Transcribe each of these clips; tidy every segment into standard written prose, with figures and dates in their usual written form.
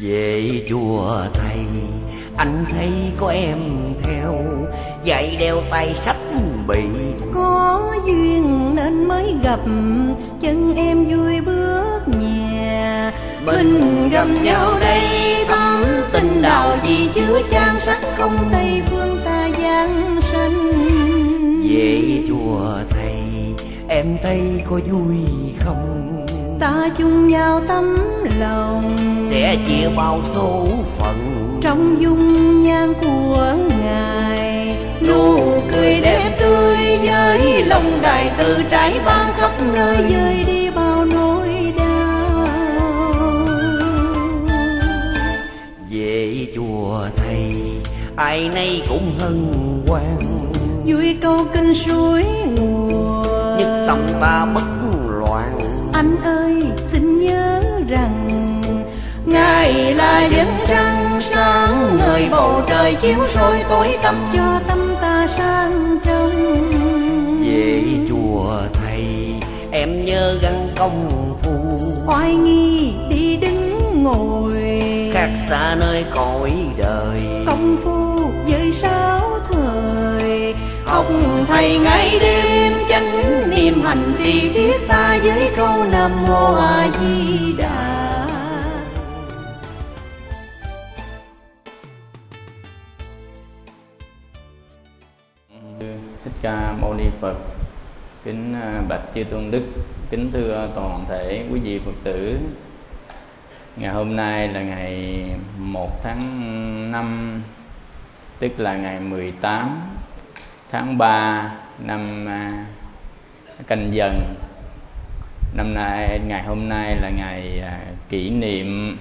Về chùa thầy, anh thấy có em theo, giày đeo tay sách bị. Có duyên nên mới gặp, chân em vui bước nhà. Mình gặp nhau đây thắm tình đào gì chứa chan sắc, không Tây phương ta giáng sanh. Về chùa thầy, em thấy có vui không? Ta chung nhau tấm lòng, sẽ chia bao số phận trong dung nhan của Ngài. Nụ cười đẹp tươi với lòng đại từ trải ban khắp nơi, vơi đi bao nỗi đau. Về chùa thầy, ai nay cũng hân hoan, vui câu kinh suối nguồn, nhất tâm ta bất loạn. Anh ơi xin nhớ rằng Ngài là dân trăng sáng ngời bầu trời, chiếu soi tối tăm cho tâm ta sang trong. Về chùa thầy, em nhớ gắn công phu, Oai nghi đi đứng ngồi, khác xa nơi cõi đời. công phu với sáu thời, học thầy ngày đêm chánh niệm hành trì thiết ta với câu Nam Mô A Di Đà. Thích Ca Mâu Ni Phật. Kính bạch chư tôn đức, kính thưa toàn thể quý vị Phật tử. Ngày hôm nay là ngày 1 tháng 5, tức là ngày 18 tháng 3 năm Canh Dần. Năm nay, ngày hôm nay là ngày kỷ niệm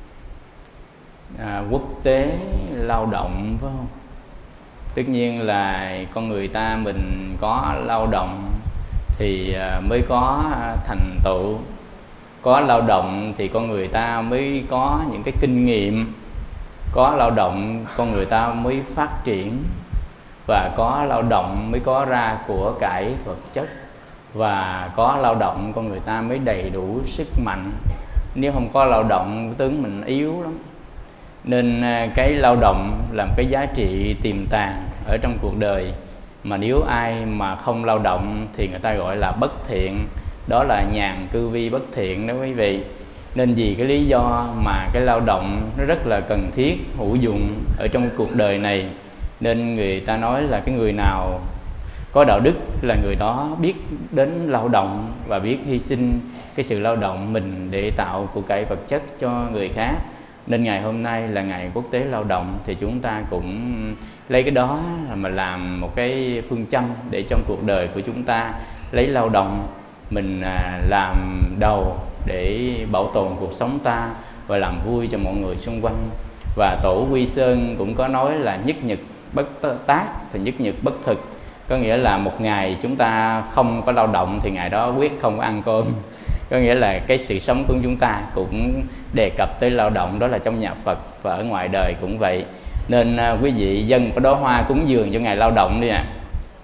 quốc tế lao động, phải không? Tất nhiên là con người ta mình có lao động thì mới có thành tựu, có lao động thì con người ta mới có những cái kinh nghiệm, có lao động con người ta mới phát triển, và có lao động mới có ra của cải vật chất, và có lao động con người ta mới đầy đủ sức mạnh. Nếu không có lao động tướng mình yếu lắm. Nên cái lao động làm cái giá trị tiềm tàng ở trong cuộc đời, mà nếu ai mà không lao động thì người ta gọi là bất thiện, đó là nhàn cư vi bất thiện đó quý vị. Nên vì cái lý do mà cái lao động nó rất là cần thiết, hữu dụng ở trong cuộc đời này, nên người ta nói là cái người nào có đạo đức là người đó biết đến lao động và biết hy sinh cái sự lao động mình để tạo của cải vật chất cho người khác. Nên ngày hôm nay là ngày quốc tế lao động, thì chúng ta cũng lấy cái đó mà làm một cái phương châm để trong cuộc đời của chúng ta lấy lao động mình làm đầu để bảo tồn cuộc sống ta và làm vui cho mọi người xung quanh. Và Tổ Quy Sơn cũng có nói là nhất nhật bất tác thì nhất nhật bất thực, có nghĩa là một ngày chúng ta không có lao động thì ngày đó quyết không có ăn cơm. Có nghĩa là cái sự sống của chúng ta cũng đề cập tới lao động, đó là trong nhà Phật và ở ngoài đời cũng vậy. Nên quý vị dâng có đóa hoa cúng dường cho ngày lao động đi ạ.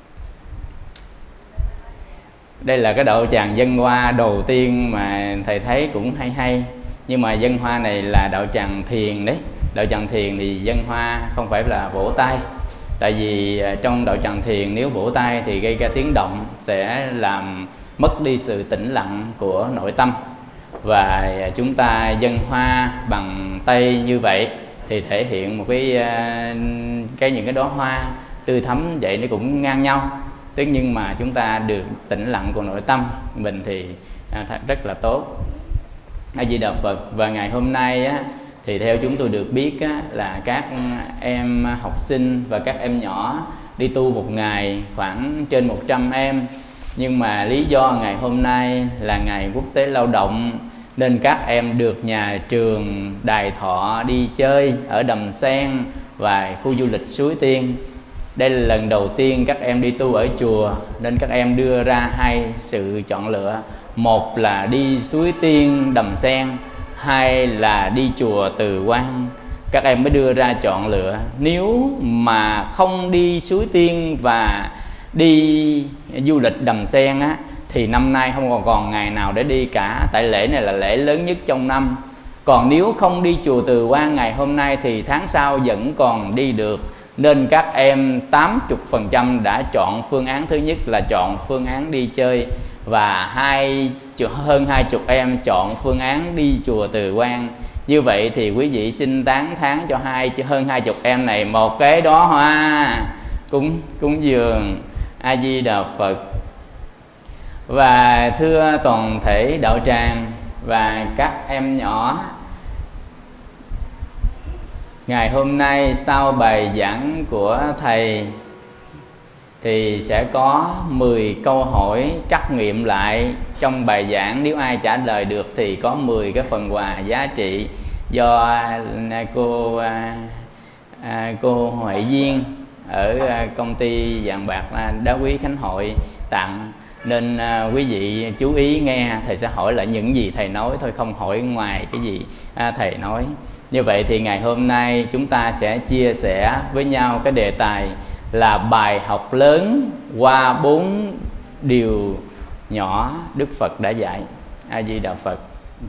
Đây là cái đạo tràng dâng hoa đầu tiên mà thầy thấy cũng hay hay. Nhưng mà dâng hoa này là đạo tràng thiền đấy. Đạo tràng thiền thì dâng hoa không phải là vỗ tay. Tại vì trong đạo tràng thiền nếu vỗ tay thì gây ra tiếng động, sẽ làm mất đi sự tĩnh lặng của nội tâm. Và chúng ta dâng hoa bằng tay như vậy thì thể hiện một cái những cái đóa hoa tươi thắm vậy, nó cũng ngang nhau. Tất nhiên mà chúng ta được tĩnh lặng của nội tâm mình thì rất là tốt. A Di Đà Phật. Và ngày hôm nay á, thì theo chúng tôi được biết á, là các em học sinh và các em nhỏ đi tu một ngày khoảng trên 100 em. Nhưng mà lý do ngày hôm nay là ngày quốc tế lao động nên các em được nhà trường Đài Thọ đi chơi ở Đầm Sen và khu du lịch Suối Tiên. Đây là lần đầu tiên các em đi tu ở chùa, nên các em đưa ra hai sự chọn lựa. Một là đi Suối Tiên Đầm Sen, hai là đi chùa Từ Quan. Các em mới đưa ra chọn lựa. Nếu mà không đi Suối Tiên và đi du lịch Đầm Sen á, thì năm nay không còn ngày nào để đi cả. Tại lễ này là lễ lớn nhất trong năm. Còn nếu không đi chùa Từ Quan ngày hôm nay thì tháng sau vẫn còn đi được. Nên các em 80% đã chọn phương án thứ nhất là chọn phương án đi chơi, và hơn 20 em chọn phương án đi chùa Từ Quan. Như vậy thì quý vị xin tán thán cho hơn 20 em này một cái đó hoa cúng dường A Di Đà Phật. Và thưa toàn thể đạo tràng và các em nhỏ, ngày hôm nay sau bài giảng của thầy thì sẽ có 10 câu hỏi trắc nghiệm lại trong bài giảng. Nếu ai trả lời được thì có 10 cái phần quà giá trị do cô Huệ Duyên ở công ty vàng bạc Đá Quý Khánh Hội tặng. Nên quý vị chú ý nghe, thầy sẽ hỏi lại những gì thầy nói thôi, không hỏi ngoài cái gì thầy nói. Như vậy thì ngày hôm nay chúng ta sẽ chia sẻ với nhau cái đề tài là bài học lớn qua 4 điều nhỏ Đức Phật đã dạy. A Di Đà Phật.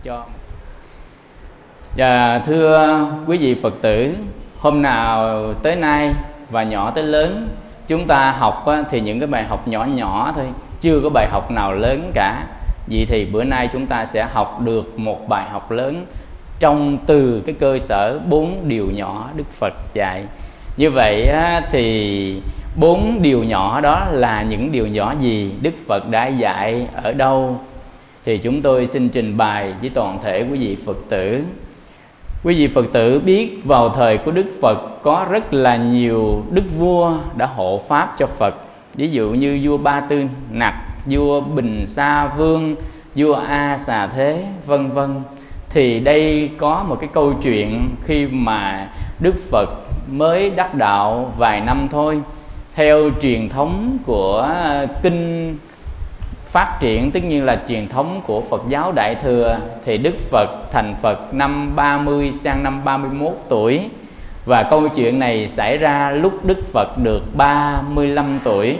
Thưa quý vị Phật tử, hôm nào tới nay và nhỏ tới lớn chúng ta học thì những cái bài học nhỏ nhỏ thôi, chưa có bài học nào lớn cả. Vậy thì bữa nay chúng ta sẽ học được một bài học lớn từ cái cơ sở 4 điều nhỏ Đức Phật dạy. Như vậy thì 4 điều nhỏ đó là những điều nhỏ gì, Đức Phật đã dạy ở đâu, thì chúng tôi xin trình bày với toàn thể quý vị Phật tử. Quý vị Phật tử biết vào thời của Đức Phật có rất là nhiều đức vua đã hộ pháp cho Phật. Ví dụ như vua Ba Tư Nặc, vua Bình Sa Vương, vua A Xà Thế, vân vân. Thì đây có một cái câu chuyện khi mà Đức Phật mới đắc đạo vài năm thôi. Theo truyền thống của kinh phát triển, tất nhiên là truyền thống của Phật giáo Đại Thừa, thì Đức Phật thành Phật năm 30 sang năm 31 tuổi. Và câu chuyện này xảy ra lúc Đức Phật được 35 tuổi.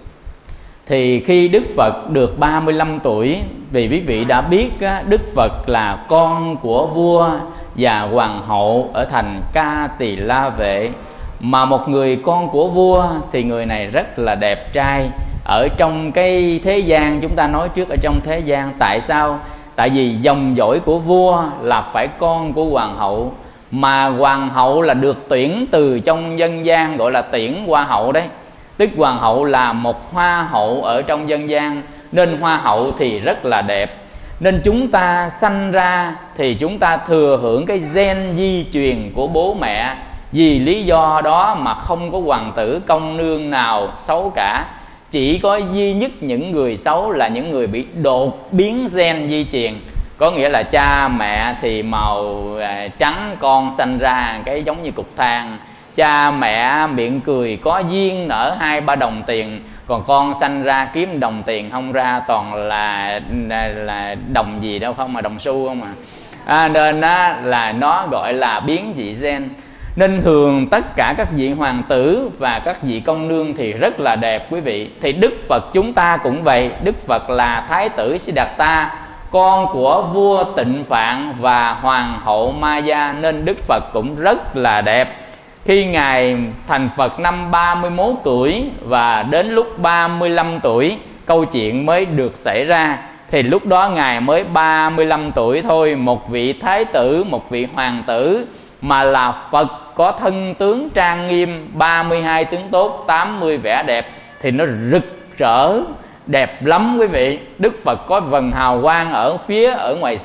Thì khi Đức Phật được 35 tuổi, vì quý vị đã biết Đức Phật là con của vua và hoàng hậu ở thành Ca Tỳ La Vệ. Mà một người con của vua thì người này rất là đẹp trai. Ở trong cái thế gian, chúng ta nói trước ở trong thế gian, tại sao? Tại vì dòng dõi của vua là phải con của hoàng hậu, mà hoàng hậu là được tuyển từ trong dân gian, gọi là tuyển hoa hậu đấy. Tức hoàng hậu là một hoa hậu ở trong dân gian, nên hoa hậu thì rất là đẹp. Nên chúng ta sanh ra thì chúng ta thừa hưởng cái gen di truyền của bố mẹ. Vì lý do đó mà không có hoàng tử công nương nào xấu cả. Chỉ có duy nhất những người xấu là những người bị đột biến gen di truyền. Có nghĩa là cha mẹ thì màu trắng, con sanh ra cái giống như cục than. Cha mẹ miệng cười có duyên nở 2-3 đồng tiền, còn con sanh ra kiếm đồng tiền không ra, toàn là đồng gì đâu không, mà đồng xu không nên là nó gọi là biến dị gen. Nên thường tất cả các vị hoàng tử và các vị công nương thì rất là đẹp quý vị. Thì Đức Phật chúng ta cũng vậy. Đức Phật là Thái tử Siddhartha, con của vua Tịnh Phạn và hoàng hậu Maya, nên Đức Phật cũng rất là đẹp. Khi Ngài thành Phật năm 31 tuổi và đến lúc 35 tuổi câu chuyện mới được xảy ra. Thì lúc đó Ngài mới 35 tuổi thôi. Một vị thái tử, một vị hoàng tử mà là Phật, có thân tướng trang nghiêm, 32 tướng tốt, 80 vẻ đẹp, thì nó rực rỡ đẹp lắm quý vị. Đức Phật có vầng hào quang ở ngoài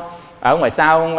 sau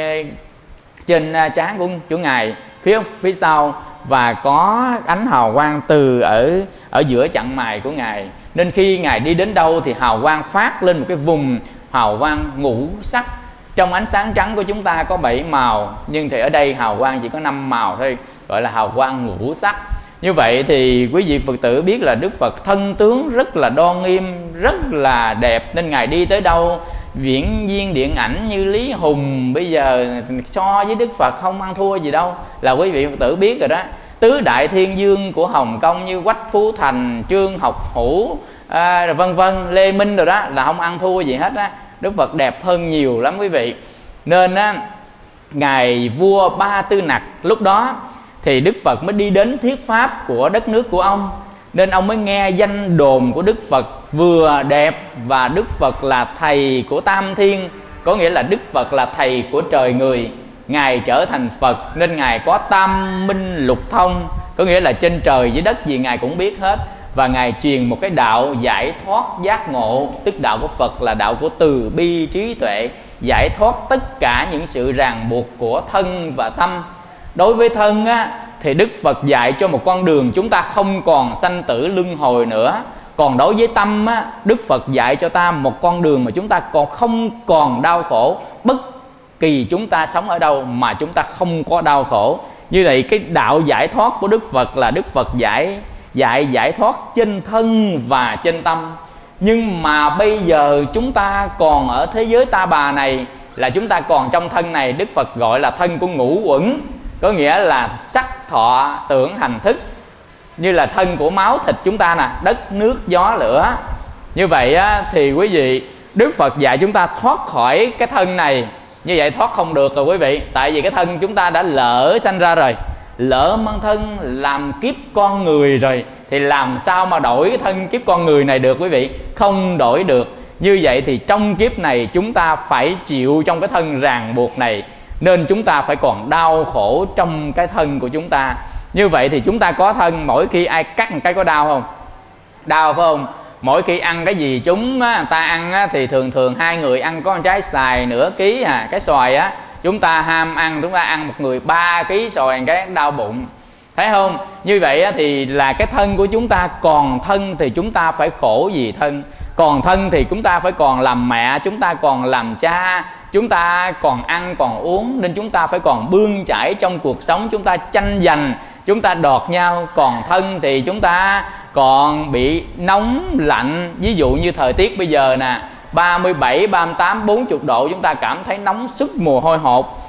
trên trán của chủ Ngài, phía sau, và có ánh hào quang từ ở giữa chặng mày của Ngài. Nên khi Ngài đi đến đâu thì hào quang phát lên một cái vùng hào quang ngũ sắc. Trong ánh sáng trắng của chúng ta có 7 màu, nhưng thì ở đây hào quang chỉ có 5 màu thôi, gọi là hào quang ngũ sắc. Như vậy thì quý vị Phật tử biết là Đức Phật thân tướng rất là đoan nghiêm, rất là đẹp. Nên Ngài đi tới đâu, diễn viên điện ảnh như Lý Hùng bây giờ so với Đức Phật không ăn thua gì đâu, là quý vị Phật tử biết rồi đó. Tứ đại thiên vương của Hồng Kông như Quách Phú Thành, Trương Học Hữu, vân vân, Lê Minh rồi đó, là không ăn thua gì hết á. Đức Phật đẹp hơn nhiều lắm quý vị. Nên ngài vua Ba Tư Nặc lúc đó thì Đức Phật mới đi đến thuyết pháp của đất nước của ông, nên ông mới nghe danh đồn của Đức Phật vừa đẹp, và Đức Phật là thầy của Tam Thiên, có nghĩa là Đức Phật là thầy của trời người. Ngài trở thành Phật nên Ngài có tam minh lục thông, có nghĩa là trên trời dưới đất gì Ngài cũng biết hết. Và Ngài truyền một cái đạo giải thoát giác ngộ, tức đạo của Phật là đạo của từ bi trí tuệ, giải thoát tất cả những sự ràng buộc của thân và tâm. Đối với thân á, thì Đức Phật dạy cho một con đường chúng ta không còn sanh tử luân hồi nữa. Còn đối với tâm á, Đức Phật dạy cho ta một con đường mà chúng ta còn không còn đau khổ. Bất kỳ chúng ta sống ở đâu mà chúng ta không có đau khổ. Như vậy cái đạo giải thoát của Đức Phật là Đức Phật giải thoát trên thân và trên tâm. Nhưng mà bây giờ chúng ta còn ở thế giới ta bà này, là chúng ta còn trong thân này, Đức Phật gọi là thân của ngũ uẩn, có nghĩa là sắc thọ tưởng hành thức, như là thân của máu thịt chúng ta nè, đất nước gió lửa. Như vậy á, thì quý vị, Đức Phật dạy chúng ta thoát khỏi cái thân này. Như vậy thoát không được rồi quý vị, tại vì cái thân chúng ta đã lỡ sanh ra rồi, lỡ mang thân làm kiếp con người rồi, thì làm sao mà đổi cái thân kiếp con người này được quý vị? Không đổi được. Như vậy thì trong kiếp này chúng ta phải chịu trong cái thân ràng buộc này, nên chúng ta phải còn đau khổ trong cái thân của chúng ta. Như vậy thì chúng ta có thân, mỗi khi ai cắt một cái có đau không? Đau phải không? Mỗi khi ăn cái gì chúng ta ăn á, thì thường hai người ăn có một trái xoài nửa ký cái xoài á, chúng ta ham ăn, chúng ta ăn một người 3 ký xoài cái đau bụng, thấy không? Như vậy á, thì là cái thân của chúng ta, còn thân thì chúng ta phải khổ vì thân, còn thân thì chúng ta phải còn làm mẹ, chúng ta còn làm cha, chúng ta còn ăn còn uống, nên chúng ta phải còn bươn chải trong cuộc sống, chúng ta tranh giành, chúng ta đọt nhau. Còn thân thì chúng ta còn bị nóng lạnh, ví dụ như thời tiết bây giờ nè, 37, 38, 40 độ chúng ta cảm thấy nóng sức mồ hôi hột.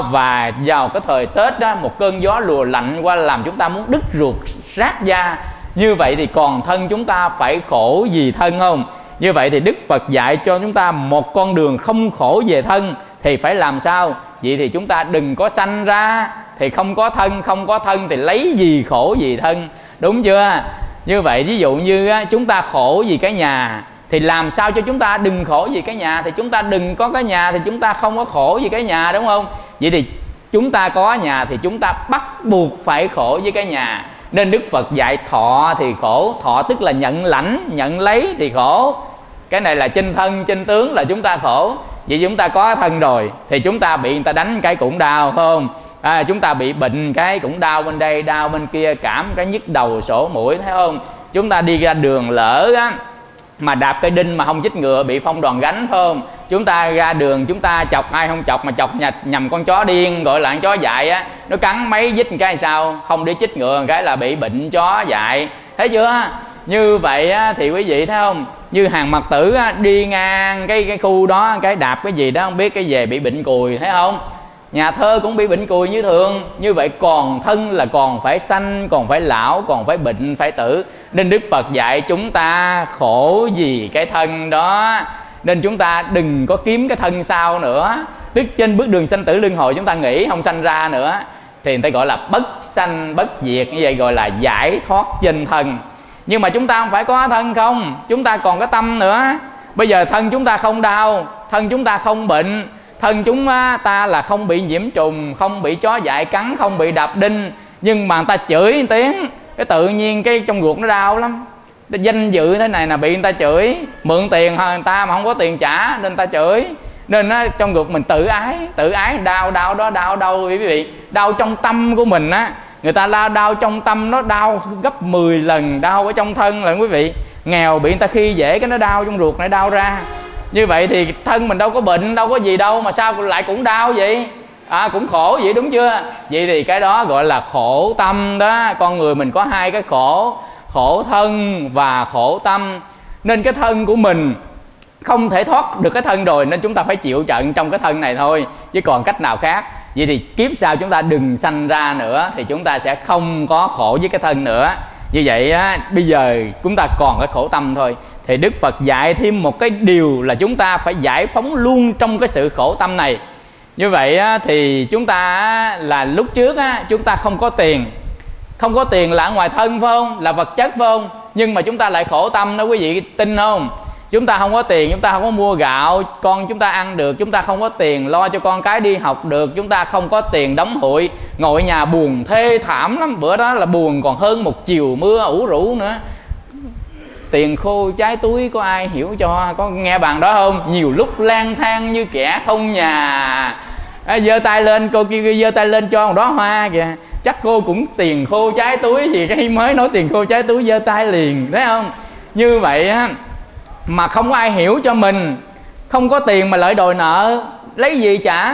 Và vào cái thời Tết đó, một cơn gió lùa lạnh qua làm chúng ta muốn đứt ruột rát da. Như vậy thì còn thân chúng ta phải khổ vì thân không? Như vậy thì Đức Phật dạy cho chúng ta một con đường không khổ về thân thì phải làm sao? Vậy thì chúng ta đừng có sanh ra thì không có thân, không có thân thì lấy gì khổ vì thân, đúng chưa? Như vậy ví dụ như chúng ta khổ vì cái nhà, thì làm sao cho chúng ta đừng khổ vì cái nhà? Thì chúng ta đừng có cái nhà thì chúng ta không có khổ vì cái nhà, đúng không? Vậy thì chúng ta có nhà thì chúng ta bắt buộc phải khổ với cái nhà. Nên Đức Phật dạy thọ thì khổ, thọ tức là nhận lãnh, nhận lấy thì khổ. Cái này là trên thân, trên tướng là chúng ta khổ. Vậy chúng ta có thân rồi thì chúng ta bị người ta đánh cái cũng đau, phải không? Chúng ta bị bệnh cái cũng đau bên đây, đau bên kia, cảm cái nhức đầu sổ mũi, thấy không? Chúng ta đi ra đường lỡ á, mà đạp cây đinh mà không chích ngừa bị phong đòn gánh, phải không? Chúng ta ra đường chúng ta chọc ai không chọc, mà chọc nhầm con chó điên, gọi là con chó dại á, nó cắn mấy dít một cái sao, không đi chích ngừa một cái là bị bệnh chó dại, thấy chưa? Như vậy á, thì quý vị thấy không? Như hàng Mật Tử á, đi ngang cái khu đó, cái đạp cái gì đó không biết, cái về bị bệnh cùi, thấy không? Nhà thơ cũng bị bệnh cùi như thường. Như vậy còn thân là còn phải sanh, còn phải lão, còn phải bệnh, phải tử. Nên Đức Phật dạy chúng ta khổ vì cái thân đó. Nên chúng ta đừng có kiếm cái thân sau nữa. Tức trên bước đường sanh tử luân hồi chúng ta nghĩ không sanh ra nữa, thì người ta gọi là bất sanh bất diệt. Như vậy gọi là giải thoát trên thân. Nhưng mà chúng ta không phải có thân không, chúng ta còn có tâm nữa. Bây giờ thân chúng ta không đau, thân chúng ta không bệnh, thân chúng ta là không bị nhiễm trùng, không bị chó dại cắn, không bị đạp đinh. Nhưng mà người ta chửi một tiếng, cái tự nhiên cái trong ruột nó đau lắm. Danh dự thế này là bị người ta chửi, mượn tiền người ta mà không có tiền trả nên người ta chửi. Nên trong ruột mình tự ái đau đó, đau đâu quý vị? Đau trong tâm của mình á. Người ta đau trong tâm nó đau gấp 10 lần đau ở trong thân là quý vị. Nghèo bị người ta khi dễ cái nó đau trong ruột này đau ra. Như vậy thì thân mình đâu có bệnh, đâu có gì đâu mà sao lại cũng đau vậy? Cũng khổ vậy, đúng chưa? Vậy thì cái đó gọi là khổ tâm đó. Con người mình có hai cái khổ, khổ thân và khổ tâm. Nên cái thân của mình không thể thoát được cái thân rồi, nên chúng ta phải chịu trận trong cái thân này thôi, chứ còn cách nào khác. Vậy thì kiếp sau chúng ta đừng sanh ra nữa, thì chúng ta sẽ không có khổ với cái thân nữa. Như vậy á, bây giờ chúng ta còn cái khổ tâm thôi. Thì Đức Phật dạy thêm một cái điều là chúng ta phải giải phóng luôn trong cái sự khổ tâm này. Như vậy á, thì chúng ta á, là lúc trước á, chúng ta không có tiền. Không có tiền là ở ngoài thân phải không? Là vật chất phải không? Nhưng mà chúng ta lại khổ tâm đó quý vị tin không? Chúng ta không có tiền, chúng ta không có mua gạo con chúng ta ăn được, chúng ta không có tiền lo cho con cái đi học được, chúng ta không có tiền đóng hụi, ngồi ở nhà buồn thê thảm lắm. Bữa đó là buồn còn hơn một chiều mưa ủ rũ nữa. Tiền khô trái túi có ai hiểu cho? Có nghe bàn đó không? Nhiều lúc lang thang như kẻ không nhà. Giơ tay lên, cô kia giơ tay lên cho một đóa hoa kìa. Chắc cô cũng tiền khô trái túi gì, cái mới nói tiền khô trái túi giơ tay liền, thấy không? Như vậy á, mà không có ai hiểu cho mình. Không có tiền mà lại đòi nợ, lấy gì trả?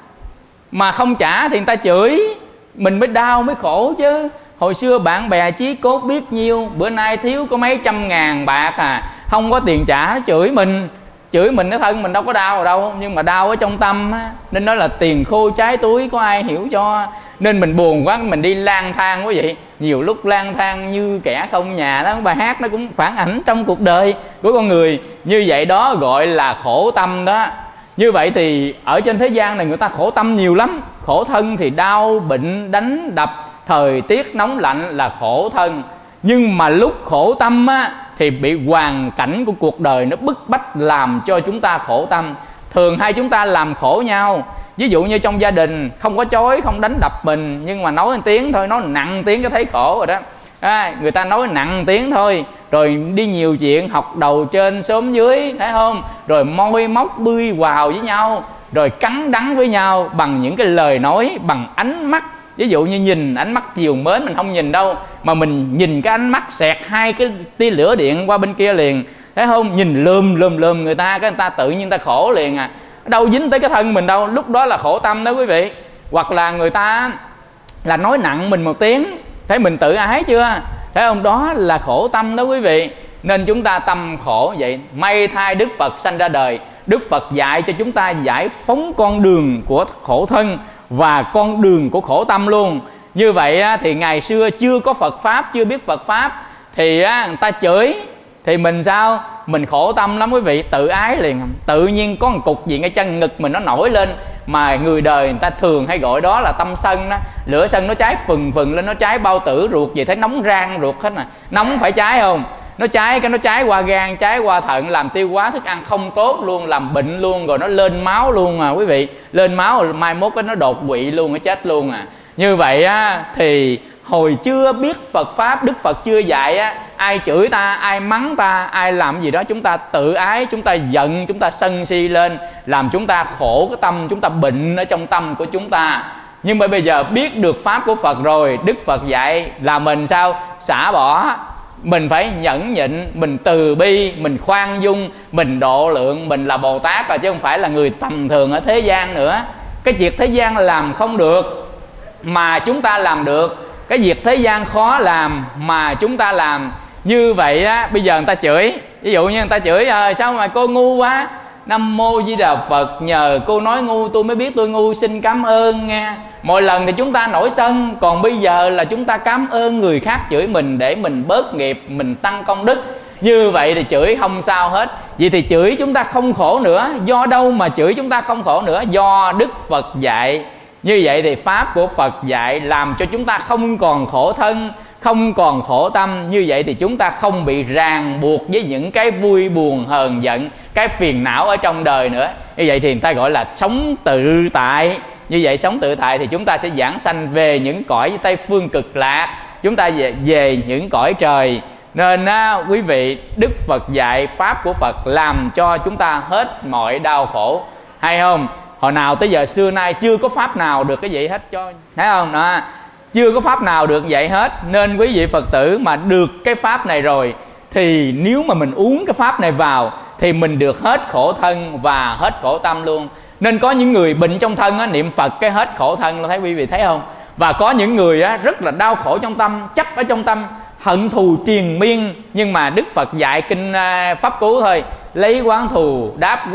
Mà không trả thì người ta chửi, mình mới đau mới khổ chứ. Hồi xưa bạn bè chí cốt biết nhiêu, bữa nay thiếu có mấy trăm ngàn bạc à, không có tiền trả, chửi mình. Chửi mình cái thân mình đâu có đau rồi đâu, nhưng mà đau ở trong tâm á. Nên nói là tiền khô trái túi có ai hiểu cho. Nên mình buồn quá mình đi lang thang quý vị. Nhiều lúc lang thang như kẻ không nhà đó. Bài hát nó cũng phản ảnh trong cuộc đời của con người. Như vậy đó gọi là khổ tâm đó. Như vậy thì ở trên thế gian này người ta khổ tâm nhiều lắm. Khổ thân thì đau, bệnh, đánh, đập, thời tiết nóng lạnh là khổ thân. Nhưng mà lúc khổ tâm á, thì bị hoàn cảnh của cuộc đời nó bức bách làm cho chúng ta khổ tâm. Thường hai chúng ta làm khổ nhau. Ví dụ như trong gia đình không có chối, không đánh đập mình, nhưng mà nói tiếng thôi, nói nặng tiếng cho thấy khổ rồi đó. Người ta nói nặng tiếng thôi, rồi đi nhiều chuyện, học đầu trên xóm dưới, thấy không? Rồi môi móc bươi quào với nhau, rồi cắn đắng với nhau bằng những cái lời nói, bằng ánh mắt. Ví dụ như nhìn ánh mắt chiều mến mình không nhìn đâu, mà mình nhìn cái ánh mắt xẹt hai cái tia lửa điện qua bên kia liền, thấy không? Nhìn lườm người ta, cái người ta tự nhiên người ta khổ liền à. Đâu dính tới cái thân mình đâu, lúc đó là khổ tâm đó quý vị. Hoặc là người ta là nói nặng mình một tiếng, thấy mình tự ái chưa? Thấy không? Đó là khổ tâm đó quý vị. Nên chúng ta tâm khổ vậy. May thay Đức Phật sanh ra đời, Đức Phật dạy cho chúng ta giải phóng con đường của khổ thân và con đường của khổ tâm luôn. Như vậy thì ngày xưa chưa có Phật Pháp, chưa biết Phật Pháp, thì người ta chửi, thì mình sao? Mình khổ tâm lắm quý vị, tự ái liền. Tự nhiên có một cục gì ngay chân ngực mình nó nổi lên. Mà người đời người ta thường hay gọi đó là tâm sân đó. Lửa sân nó cháy phừng phừng lên, nó cháy bao tử ruột gì thấy nóng rang ruột hết nè. Nóng phải cháy không? Nó cháy cái nó cháy qua gan, cháy qua thận, làm tiêu hóa thức ăn không tốt luôn, làm bệnh luôn, rồi nó lên máu luôn à quý vị. Lên máu rồi mai mốt cái nó đột quỵ luôn, nó chết luôn à. Như vậy á thì hồi chưa biết Phật Pháp, Đức Phật chưa dạy á, ai chửi ta, ai mắng ta, ai làm gì đó chúng ta tự ái, chúng ta giận, chúng ta sân si lên, làm chúng ta khổ cái tâm, chúng ta bệnh ở trong tâm của chúng ta. Nhưng mà bây giờ biết được Pháp của Phật rồi, Đức Phật dạy là mình sao? Xả bỏ. Mình phải nhẫn nhịn, mình từ bi, mình khoan dung, mình độ lượng, mình là Bồ Tát rồi chứ không phải là người tầm thường ở thế gian nữa. Cái việc thế gian làm không được mà chúng ta làm được. Cái việc thế gian khó làm mà chúng ta làm. Như vậy á, bây giờ người ta chửi, ví dụ như người ta chửi sao mà cô ngu quá, Nam Mô Di Đà Phật, nhờ cô nói ngu tôi mới biết tôi ngu, xin cảm ơn nha. Mỗi lần thì chúng ta nổi sân, còn bây giờ là chúng ta cảm ơn người khác chửi mình để mình bớt nghiệp, mình tăng công đức. Như vậy thì chửi không sao hết. Vậy thì chửi chúng ta không khổ nữa. Do đâu mà chửi chúng ta không khổ nữa? Do Đức Phật dạy. Như vậy thì Pháp của Phật dạy làm cho chúng ta không còn khổ thân, không còn khổ tâm. Như vậy thì chúng ta không bị ràng buộc với những cái vui buồn hờn giận, cái phiền não ở trong đời nữa. Như vậy thì người ta gọi là sống tự tại. Như vậy sống tự tại thì chúng ta sẽ giảng sanh về những cõi Tây Phương Cực Lạc, chúng ta về những cõi trời. Nên quý vị, Đức Phật dạy Pháp của Phật làm cho chúng ta hết mọi đau khổ. Hay không? Hồi nào tới giờ xưa nay chưa có Pháp nào được cái vậy hết cho. Thấy không? Đó, chưa có Pháp nào được vậy hết. Nên quý vị Phật tử mà được cái Pháp này rồi, thì nếu mà mình uống cái Pháp này vào thì mình được hết khổ thân và hết khổ tâm luôn. Nên có những người bệnh trong thân á, niệm Phật cái hết khổ thân, thấy quý vị thấy không? Và có những người á, rất là đau khổ trong tâm, chấp ở trong tâm, hận thù triền miên. Nhưng mà Đức Phật dạy kinh Pháp Cú thôi, lấy quán thù đáp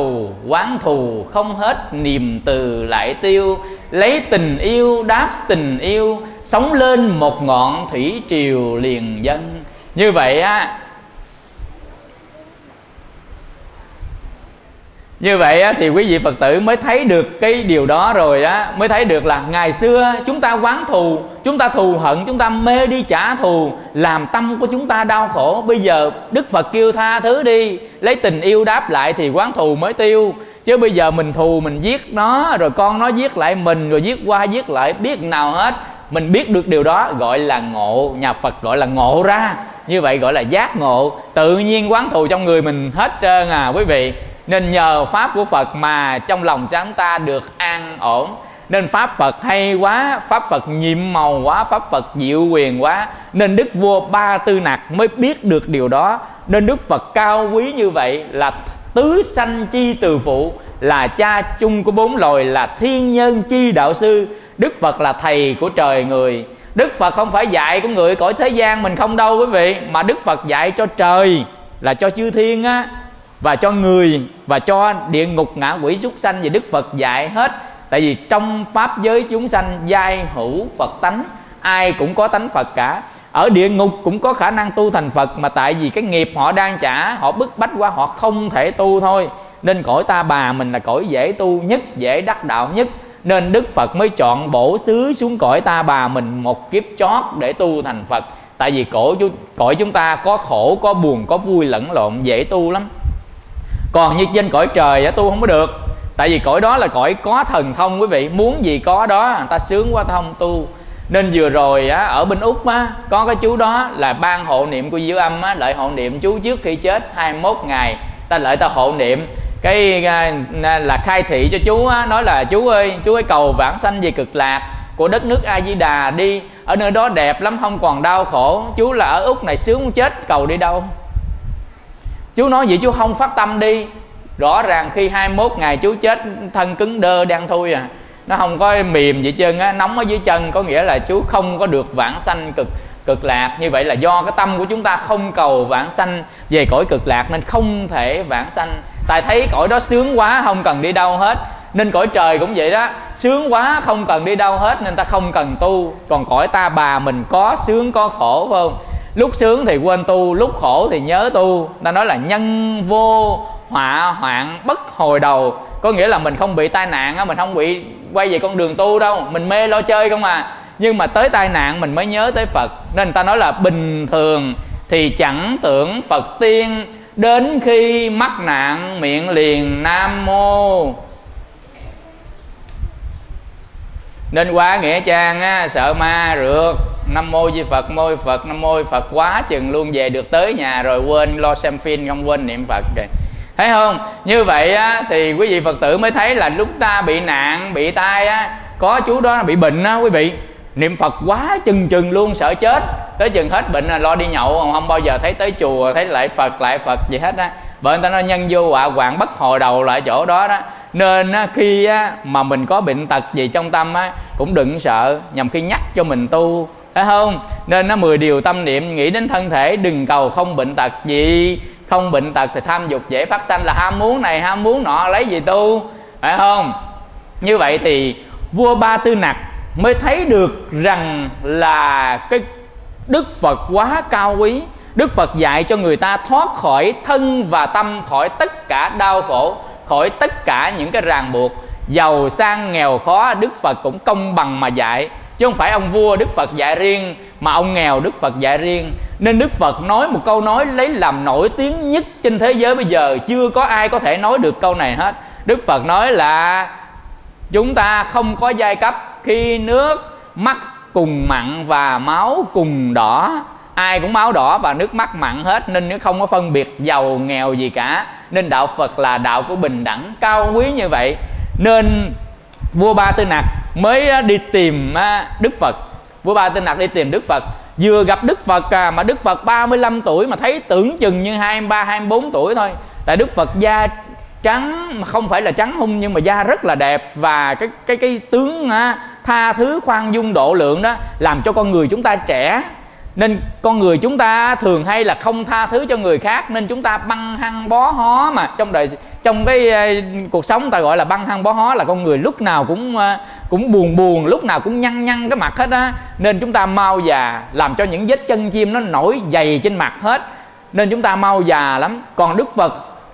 quán thù không hết, niềm từ lại tiêu. Lấy tình yêu đáp tình yêu, sống lên một ngọn thủy triều liền dân. Như vậy á, Như vậy á, thì quý vị Phật tử mới thấy được cái điều đó rồi á, mới thấy được là ngày xưa chúng ta oán thù, chúng ta thù hận, chúng ta mê đi trả thù, làm tâm của chúng ta đau khổ. Bây giờ Đức Phật kêu tha thứ đi, lấy tình yêu đáp lại thì oán thù mới tiêu. Chứ bây giờ mình thù, mình giết nó, rồi con nó giết lại mình, rồi giết qua giết lại, biết nào hết. Mình biết được điều đó gọi là ngộ, nhà Phật gọi là ngộ ra. Như vậy gọi là giác ngộ, tự nhiên oán thù trong người mình hết trơn à quý vị. Nên nhờ Pháp của Phật mà trong lòng chúng ta được an ổn. Nên Pháp Phật hay quá, Pháp Phật nhiệm màu quá, Pháp Phật diệu quyền quá. Nên Đức Vua Ba Tư Nặc mới biết được điều đó. Nên Đức Phật cao quý như vậy là tứ sanh chi từ phụ, là cha chung của bốn loài, là thiên nhân chi đạo sư. Đức Phật là thầy của trời người. Đức Phật không phải dạy của người cõi thế gian mình không đâu quý vị, mà Đức Phật dạy cho trời, là cho chư thiên á, và cho người, và cho địa ngục ngạ quỷ súc sanh. Vì Đức Phật dạy hết. Tại vì trong pháp giới chúng sanh giai hữu Phật tánh, ai cũng có tánh Phật cả. Ở địa ngục cũng có khả năng tu thành Phật, mà tại vì cái nghiệp họ đang trả, họ bức bách quá, họ không thể tu thôi. Nên cõi Ta Bà mình là cõi dễ tu nhất, dễ đắc đạo nhất. Nên Đức Phật mới chọn bổ xứ xuống cõi Ta Bà mình một kiếp chót để tu thành Phật. Tại vì cõi chúng ta có khổ, có buồn, có vui lẫn lộn, dễ tu lắm. Còn như trên cõi trời á, tu không có được. Tại vì cõi đó là cõi có thần thông quý vị, muốn gì có đó, người ta sướng quá ta không tu. Nên vừa rồi á, ở bên Úc á, có cái chú đó là ban hộ niệm của Diệu Âm á, lợi hộ niệm chú trước khi chết 21 ngày. Ta lợi ta hộ niệm, cái là khai thị cho chú á, nói là chú ơi cầu vãng sanh về cực lạc của đất nước A Di Đà đi, ở nơi đó đẹp lắm, không còn đau khổ. Chú là ở Úc này sướng chết, cầu đi đâu? Chú nói vậy chú không phát tâm đi. Rõ ràng khi 21 ngày chú chết, thân cứng đơ đang thui à, nó không có mềm vậy trơn á, nóng ở dưới chân, có nghĩa là chú không có được vãng sanh cực lạc. Như vậy là do cái tâm của chúng ta không cầu vãng sanh về cõi cực lạc nên không thể vãng sanh. Tại thấy cõi đó sướng quá không cần đi đâu hết. Nên cõi trời cũng vậy đó, sướng quá không cần đi đâu hết nên ta không cần tu. Còn cõi Ta Bà mình có sướng có khổ phải không? Lúc sướng thì quên tu, lúc khổ thì nhớ tu. Ta nói là nhân vô họa hoạn bất hồi đầu, có nghĩa là mình không bị tai nạn, mình không bị quay về con đường tu đâu, mình mê lo chơi không à. Nhưng mà tới tai nạn mình mới nhớ tới Phật. Nên ta nói là bình thường thì chẳng tưởng Phật tiên, đến khi mắc nạn miệng liền Nam Mô. Nên qua Nghĩa Trang á, sợ ma rượt Nam Mô Di Phật, môi Phật, Nam Mô Phật quá chừng luôn, về được tới nhà rồi quên lo xem phim, không quên niệm Phật rồi. Thấy không? Như vậy á, thì quý vị Phật tử mới thấy là lúc ta bị nạn, bị tai á, có chú đó bị bệnh á quý vị, niệm Phật quá chừng luôn, sợ chết. Tới chừng hết bệnh là lo đi nhậu, không bao giờ thấy tới chùa, thấy lại Phật gì hết á. Bởi người ta nói nhân vô họa hoạn bất hồi đầu lại chỗ đó đó. Nên á, khi á, mà mình có bệnh tật gì trong tâm á, cũng đừng sợ, nhằm khi nhắc cho mình tu, thấy không? Nên nó 10 điều tâm niệm, nghĩ đến thân thể đừng cầu không bệnh tật gì. Không bệnh tật thì tham dục dễ phát sanh, là ham muốn này ham muốn nọ, lấy gì tu, phải không? Như vậy thì vua Ba Tư Nặc mới thấy được rằng là cái Đức Phật quá cao quý. Đức Phật dạy cho người ta thoát khỏi thân và tâm, khỏi tất cả đau khổ, khỏi tất cả những cái ràng buộc. Giàu sang nghèo khó Đức Phật cũng công bằng mà dạy. Chứ không phải ông vua Đức Phật dạy riêng, mà ông nghèo Đức Phật dạy riêng. Nên Đức Phật nói một câu nói lấy làm nổi tiếng nhất trên thế giới bây giờ, chưa có ai có thể nói được câu này hết. Đức Phật nói là chúng ta không có giai cấp, khi nước mắt cùng mặn và máu cùng đỏ. Ai cũng máu đỏ và nước mắt mặn hết, nên nó không có phân biệt giàu nghèo gì cả. Nên đạo Phật là đạo của bình đẳng, cao quý như vậy. Nên vua Ba Tư Nặc mới đi tìm Đức Phật. Vua Ba Tư Nặc đi tìm Đức Phật, vừa gặp Đức Phật mà Đức Phật 35 tuổi mà thấy tưởng chừng như 23, 24 tuổi thôi. Tại Đức Phật da trắng, mà không phải là trắng hung, nhưng mà da rất là đẹp. Và cái tướng tha thứ khoan dung độ lượng đó làm cho con người chúng ta trẻ. Nên con người chúng ta thường hay là không tha thứ cho người khác, nên chúng ta băng hăng bó hó. Mà trong cái cuộc sống ta gọi là băng hăng bó hó, là con người lúc nào cũng buồn, lúc nào cũng nhăn cái mặt hết á. Nên chúng ta mau già, làm cho những vết chân chim nó nổi dày trên mặt hết, nên chúng ta mau già lắm. Còn Đức Phật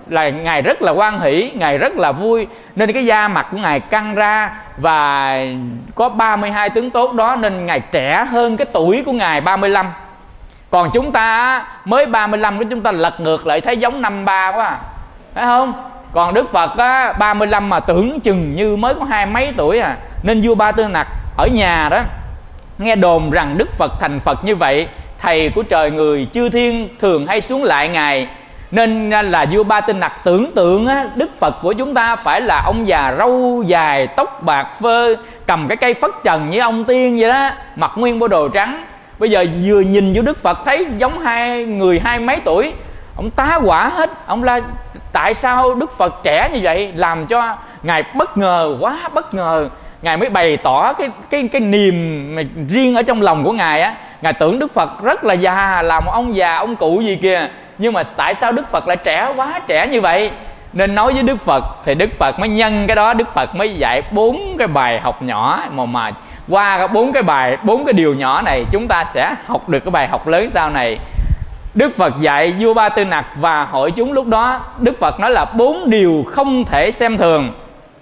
là Ngài rất là hoan hỷ, Ngài rất là vui, nên cái da mặt của Ngài căng ra, và có 32 tướng tốt đó nên Ngài trẻ hơn cái tuổi của Ngài 35. Còn chúng ta mới 35 cái chúng ta lật ngược lại thấy giống 53 quá à, thấy không? Còn Đức Phật á, 35 mà tưởng chừng như mới có 20 mấy tuổi à. Nên vua Ba Tư Nặc ở nhà đó nghe đồn rằng Đức Phật thành Phật như vậy, thầy của trời người chư thiên thường hay xuống lại Ngài, nên là vua Ba Tư Nặc tưởng tượng á, Đức Phật của chúng ta phải là ông già râu dài, tóc bạc phơ, cầm cái cây phất trần như ông tiên vậy đó, mặc nguyên bộ đồ trắng. Bây giờ vừa nhìn vô Đức Phật thấy giống hai người 20 mấy tuổi, ông tá hỏa hết. Ông la tại sao Đức Phật trẻ như vậy, làm cho Ngài bất ngờ, quá bất ngờ. Ngài mới bày tỏ cái niềm riêng ở trong lòng của Ngài á. Ngài tưởng Đức Phật rất là già, là một ông già ông cụ gì kìa, nhưng mà tại sao Đức Phật lại trẻ, quá trẻ như vậy. Nên nói với Đức Phật thì Đức Phật mới nhân cái đó, Đức Phật mới dạy 4 cái bài học nhỏ, mà qua 4 cái điều nhỏ này chúng ta sẽ học được cái bài học lớn sau này. Đức Phật dạy vua Ba Tư Nặc và hội chúng lúc đó, Đức Phật nói là 4 điều không thể xem thường.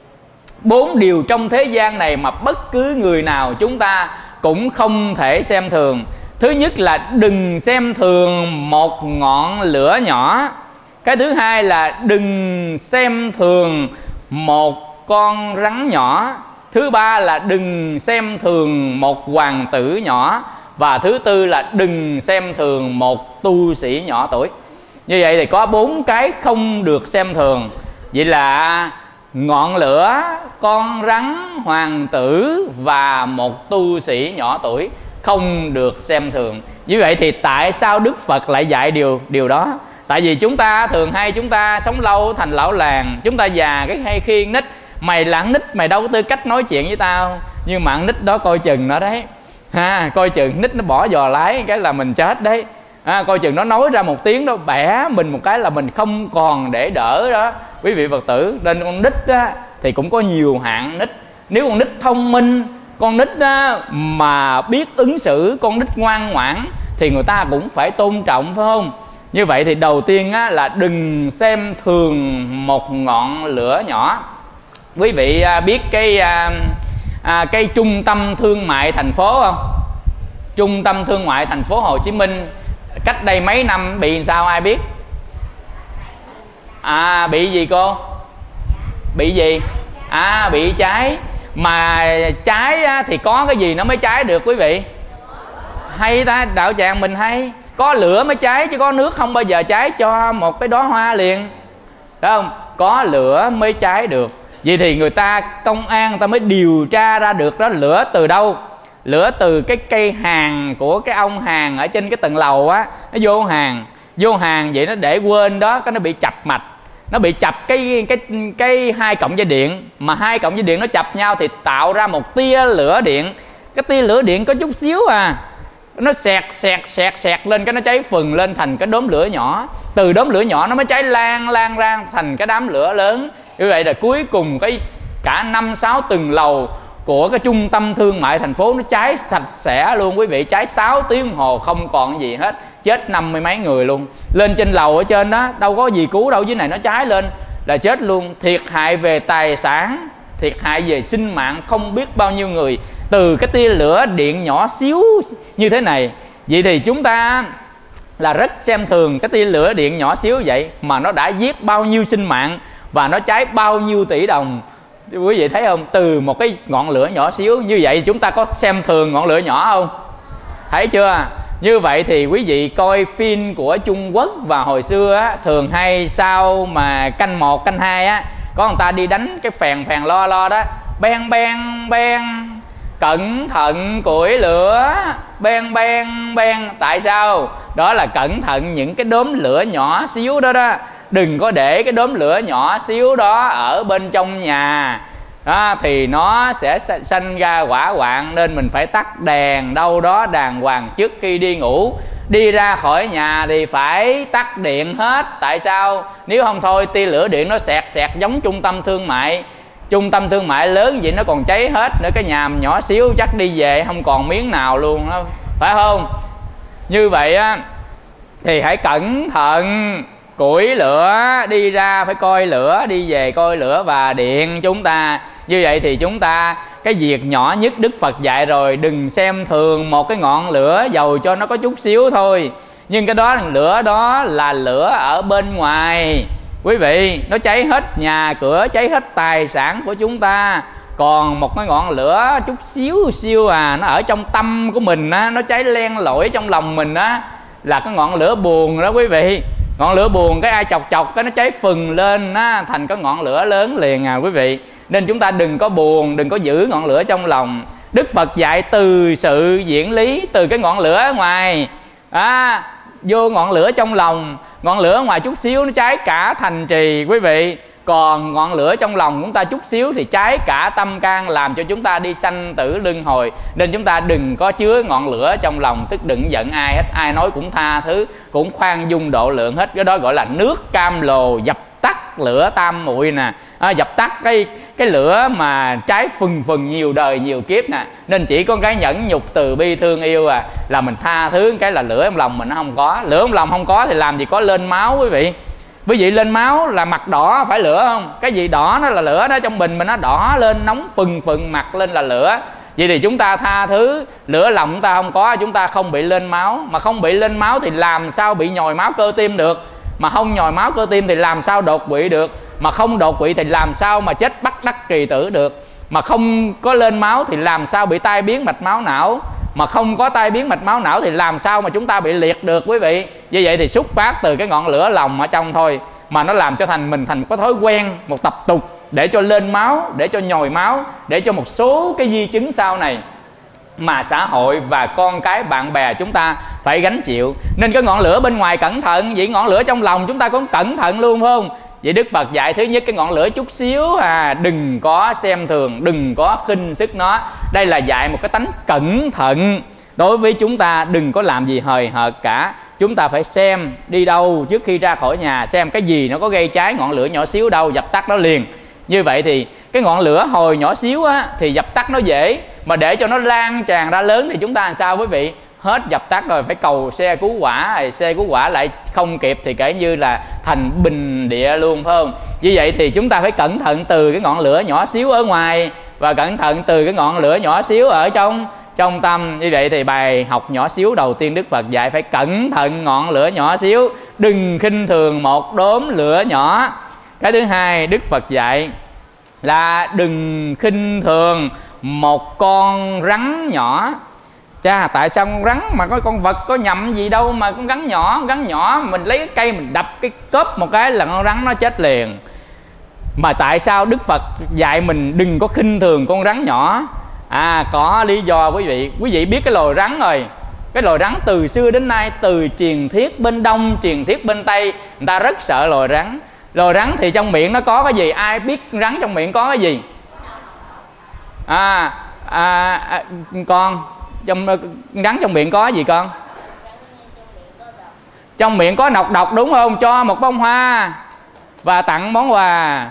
4 điều trong thế gian này mà bất cứ người nào chúng ta cũng không thể xem thường. Thứ nhất là đừng xem thường một ngọn lửa nhỏ. Cái thứ hai là đừng xem thường một con rắn nhỏ. Thứ ba là đừng xem thường một hoàng tử nhỏ. Và thứ tư là đừng xem thường một tu sĩ nhỏ tuổi. Như vậy thì có 4 cái không được xem thường. Vậy là ngọn lửa, con rắn, hoàng tử và một tu sĩ nhỏ tuổi không được xem thường. Như vậy thì tại sao Đức Phật lại dạy điều đó? Tại vì chúng ta thường hay chúng ta sống lâu thành lão làng, chúng ta già cái hay khiêng nít. Mày là con nít, mày đâu có tư cách nói chuyện với tao. Nhưng mà con nít đó coi chừng nó đấy, coi chừng nít nó bỏ giò lái cái là mình chết đấy. Coi chừng nó nói ra một tiếng đó bẻ mình một cái là mình không còn để đỡ đó, quý vị Phật tử. Nên con nít á, thì cũng có nhiều hạng nít. Nếu con nít thông minh, con nít á, mà biết ứng xử, con nít ngoan ngoãn thì người ta cũng phải tôn trọng, phải không? Như vậy thì đầu tiên á, là đừng xem thường một ngọn lửa nhỏ. Quý vị biết cái trung tâm thương mại thành phố không? Trung tâm thương mại thành phố Hồ Chí Minh cách đây mấy năm bị sao ai biết? Bị gì cô? Bị gì? Bị cháy. Mà cháy thì có cái gì nó mới cháy được quý vị? Hay ta, đạo tràng mình hay có lửa mới cháy, chứ có nước không bao giờ cháy cho một cái đóa hoa liền, phải không? Có lửa mới cháy được. Vậy thì người ta, công an người ta mới điều tra ra được đó, lửa từ đâu? Lửa từ cái cây hàng của cái ông hàng ở trên cái tầng lầu á. Nó vô hàng vậy nó để quên đó, cái nó bị chập mạch. Nó bị chập cái 2 cọng dây điện. Mà 2 cọng dây điện nó chập nhau thì tạo ra một tia lửa điện. Cái tia lửa điện có chút xíu nó xẹt lên, cái nó cháy phừng lên thành cái đốm lửa nhỏ. Từ đốm lửa nhỏ nó mới cháy lan ra thành cái đám lửa lớn. Như vậy là cuối cùng cả 5-6 tầng lầu của cái trung tâm thương mại thành phố nó cháy sạch sẽ luôn quý vị. Cháy 6 tiếng đồng hồ không còn gì hết, chết 50 mấy người luôn. Lên trên lầu ở trên đó đâu có gì cứu đâu, dưới này nó cháy lên là chết luôn. Thiệt hại về tài sản, thiệt hại về sinh mạng không biết bao nhiêu người từ cái tia lửa điện nhỏ xíu như thế này. Vậy thì chúng ta là rất xem thường cái tia lửa điện nhỏ xíu vậy, mà nó đã giết bao nhiêu sinh mạng và nó cháy bao nhiêu tỷ đồng. Quý vị thấy không? Từ một cái ngọn lửa nhỏ xíu như vậy, chúng ta có xem thường ngọn lửa nhỏ không? Thấy chưa? Như vậy thì quý vị coi phim của Trung Quốc và hồi xưa á, thường hay sau mà canh 1, canh 2 á, có người ta đi đánh cái phèn lo đó, beng cẩn thận củi lửa, beng. Tại sao? Đó là cẩn thận những cái đốm lửa nhỏ xíu đó. Đừng có để cái đốm lửa nhỏ xíu đó ở bên trong nhà đó, thì nó sẽ sanh ra hỏa hoạn. Nên mình phải tắt đèn đâu đó đàng hoàng trước khi đi ngủ. Đi ra khỏi nhà thì phải tắt điện hết. Tại sao? Nếu không thôi tia lửa điện nó xẹt giống trung tâm thương mại. Trung tâm thương mại lớn vậy nó còn cháy hết nữa, cái nhà nhỏ xíu chắc đi về không còn miếng nào luôn đó, phải không? Như vậy á thì hãy cẩn thận củi lửa, đi ra phải coi lửa, đi về coi lửa và điện chúng ta. Như vậy thì chúng ta, cái việc nhỏ nhất Đức Phật dạy rồi, đừng xem thường một cái ngọn lửa dầu cho nó có chút xíu thôi, nhưng cái đó lửa đó là lửa ở bên ngoài quý vị, nó cháy hết nhà cửa, cháy hết tài sản của chúng ta. Còn một cái ngọn lửa chút xíu siêu nó ở trong tâm của mình á, nó cháy len lỏi trong lòng mình á, là cái ngọn lửa buồn đó quý vị. Ngọn lửa buồn cái ai chọc cái nó cháy phừng lên á, thành cái ngọn lửa lớn liền quý vị. Nên chúng ta đừng có buồn, đừng có giữ ngọn lửa trong lòng. Đức Phật dạy từ sự diễn lý, từ cái ngọn lửa ở ngoài vô ngọn lửa trong lòng. Ngọn lửa ngoài chút xíu nó cháy cả thành trì quý vị, còn ngọn lửa trong lòng chúng ta chút xíu thì cháy cả tâm can, làm cho chúng ta đi sanh tử luân hồi. Nên chúng ta đừng có chứa ngọn lửa trong lòng, tức đừng giận ai hết, ai nói cũng tha thứ, cũng khoan dung độ lượng hết. Cái đó gọi là nước cam lồ dập tắt lửa tam muội nè, dập tắt cái lửa mà cháy phừng phừng nhiều đời nhiều kiếp nè. Nên chỉ có cái nhẫn nhục từ bi thương yêu là mình tha thứ, cái là lửa trong lòng mình nó không có. Lửa trong lòng không có thì làm gì có lên máu quý vị. Quý vị lên máu là mặt đỏ phải lửa không? Cái gì đỏ nó là lửa đó, trong bình mình nó đỏ lên nóng phừng phừng mặt lên là lửa. Vậy thì chúng ta tha thứ, lửa lòng chúng ta không có, chúng ta không bị lên máu. Mà không bị lên máu thì làm sao bị nhồi máu cơ tim được? Mà không nhồi máu cơ tim thì làm sao đột quỵ được? Mà không đột quỵ thì làm sao mà chết bất đắc kỳ tử được? Mà không có lên máu thì làm sao bị tai biến mạch máu não? Mà không có tai biến mạch máu não thì làm sao mà chúng ta bị liệt được quý vị? Như vậy thì xuất phát từ cái ngọn lửa lòng ở trong thôi, mà nó làm cho mình thành một cái thói quen, một tập tục để cho lên máu, để cho nhồi máu, để cho một số cái di chứng sau này mà xã hội và con cái bạn bè chúng ta phải gánh chịu. Nên cái ngọn lửa bên ngoài cẩn thận, vậy ngọn lửa trong lòng chúng ta cũng cẩn thận luôn phải không? Vậy Đức Phật dạy thứ nhất cái ngọn lửa chút xíu đừng có xem thường, đừng có khinh sức nó. Đây là dạy một cái tánh cẩn thận đối với chúng ta, đừng có làm gì hời hợt cả. Chúng ta phải xem đi đâu trước khi ra khỏi nhà, xem cái gì nó có gây cháy ngọn lửa nhỏ xíu đâu, dập tắt nó liền. Như vậy thì cái ngọn lửa hồi nhỏ xíu thì dập tắt nó dễ, mà để cho nó lan tràn ra lớn thì chúng ta làm sao quý vị? Hết dập tắt rồi phải cầu xe cứu hỏa, xe cứu hỏa lại không kịp thì kể như là thành bình địa luôn phải không? Như vậy thì chúng ta phải cẩn thận từ cái ngọn lửa nhỏ xíu ở ngoài, và cẩn thận từ cái ngọn lửa nhỏ xíu ở trong tâm. Như vậy thì bài học nhỏ xíu đầu tiên Đức Phật dạy phải cẩn thận ngọn lửa nhỏ xíu, đừng khinh thường một đốm lửa nhỏ. Cái thứ hai Đức Phật dạy là đừng khinh thường một con rắn nhỏ. Chà, tại sao con rắn mà có con vật có nhầm gì đâu mà con rắn nhỏ mình lấy cái cây mình đập cái cớp một cái là con rắn nó chết liền. Mà tại sao Đức Phật dạy mình đừng có khinh thường con rắn nhỏ? Có lý do quý vị biết cái loài rắn rồi. Cái loài rắn từ xưa đến nay, từ truyền thuyết bên Đông, truyền thuyết bên Tây, người ta rất sợ loài rắn. Loài rắn thì trong miệng nó có cái gì? Ai biết rắn trong miệng có cái gì? Con rắn trong miệng có gì con? Trong miệng có nọc độc đúng không? Cho một bông hoa và tặng món quà.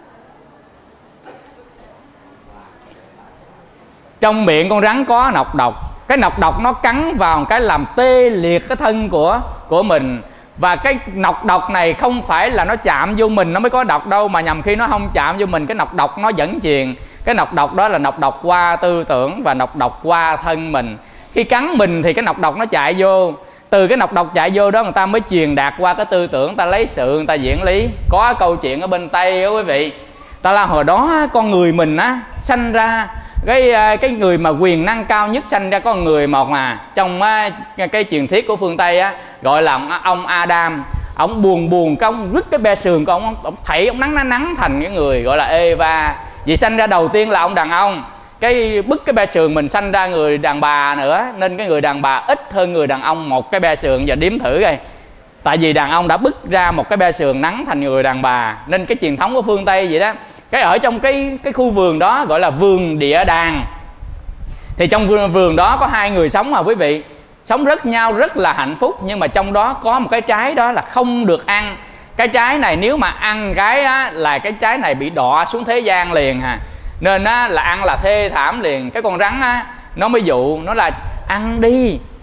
Trong miệng con rắn có nọc độc. Cái nọc độc nó cắn vào cái làm tê liệt cái thân của mình. Và cái nọc độc này không phải là nó chạm vô mình nó mới có độc đâu, mà nhằm khi nó không chạm vô mình, cái nọc độc nó vẫn truyền. Cái nọc độc đó là nọc độc qua tư tưởng và nọc độc qua thân mình. Khi cắn mình thì cái nọc độc nó chạy vô. Từ cái nọc độc chạy vô đó người ta mới truyền đạt qua cái tư tưởng, người ta lấy sự người ta diễn lý. Có câu chuyện ở bên Tây đó quý vị. Ta là hồi đó con người mình sanh ra cái người mà quyền năng cao nhất sanh ra có người một mà. Trong cái truyền thuyết của phương Tây gọi là ông Adam. Ông buồn cái ông rứt cái be sườn của ông thảy ông nắng thành cái người gọi là Eva. Vì sanh ra đầu tiên là ông đàn ông, cái bứt cái be sườn mình sanh ra người đàn bà nữa, nên cái người đàn bà ít hơn người đàn ông một cái be sườn. Giờ đếm thử coi. Tại vì đàn ông đã bứt ra một cái be sườn nắng thành người đàn bà, nên cái truyền thống của phương Tây vậy đó. Cái ở trong cái khu vườn đó gọi là vườn địa đàng. Thì trong vườn đó có hai người sống mà quý vị, sống nhau rất là hạnh phúc. Nhưng mà trong đó có một cái trái đó là không được ăn. Cái trái này nếu mà ăn cái là cái trái này bị đọa xuống thế gian liền nên là ăn là thê thảm liền. Cái con rắn nó mới dụ nó là ăn đi,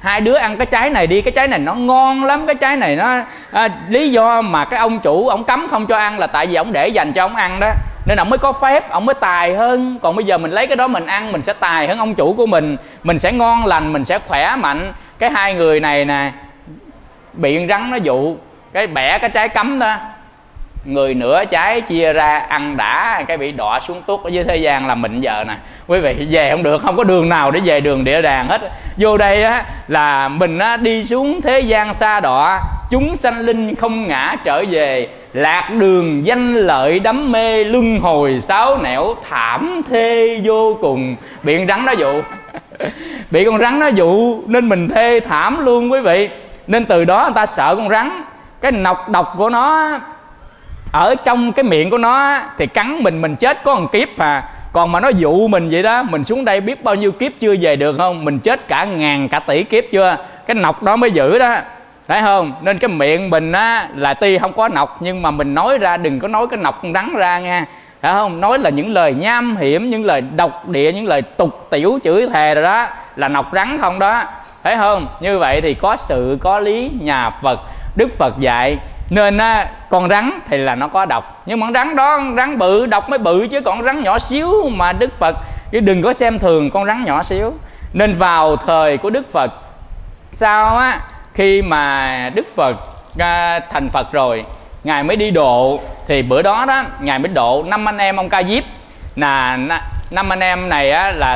hai đứa ăn cái trái này đi, cái trái này nó ngon lắm, cái trái này nó lý do mà cái ông chủ ông cấm không cho ăn là tại vì ông để dành cho ông ăn đó, nên ông mới có phép, ông mới tài hơn. Còn bây giờ mình lấy cái đó mình ăn, mình sẽ tài hơn ông chủ của mình sẽ ngon lành, mình sẽ khỏe mạnh. Cái hai người này nè bị con rắn nó dụ, cái bẻ cái trái cấm đó, người nửa trái chia ra ăn đã, cái bị đọa xuống tuốt ở dưới thế gian là mịn giờ nè. Quý vị về không được, không có đường nào để về đường địa đàng hết. Vô đây á là mình á đi xuống thế gian xa đọa, chúng sanh linh không ngã trở về, lạc đường danh lợi đắm mê, luân hồi sáu nẻo thảm thê vô cùng. Bị con rắn nó dụ bị con rắn nó dụ nên mình thê thảm luôn quý vị. Nên từ đó người ta sợ con rắn. Cái nọc độc của nó ở trong cái miệng của nó thì cắn mình chết có một kiếp à. Còn mà nó dụ mình vậy đó, mình xuống đây biết bao nhiêu kiếp chưa về được không? Mình chết cả ngàn cả tỷ kiếp chưa? Cái nọc đó mới giữ đó, thấy không? Nên cái miệng mình á là tuy không có nọc, nhưng mà mình nói ra đừng có nói cái nọc con rắn ra nha, phải không? Nói là những lời nham hiểm, những lời độc địa, những lời tục tiểu chửi thề rồi đó là nọc rắn không đó, thấy không? Như vậy thì có sự có lý nhà Phật, Đức Phật dạy. Nên con rắn thì là nó có độc, nhưng mà con rắn đó con rắn bự, độc mới bự chứ còn rắn nhỏ xíu mà Đức Phật chứ đừng có xem thường con rắn nhỏ xíu. Nên vào thời của Đức Phật sau á, khi mà Đức Phật thành Phật rồi, Ngài mới đi độ. Thì bữa đó đó Ngài mới độ 5 anh em ông Ca Diếp. Là 5 anh em này á, là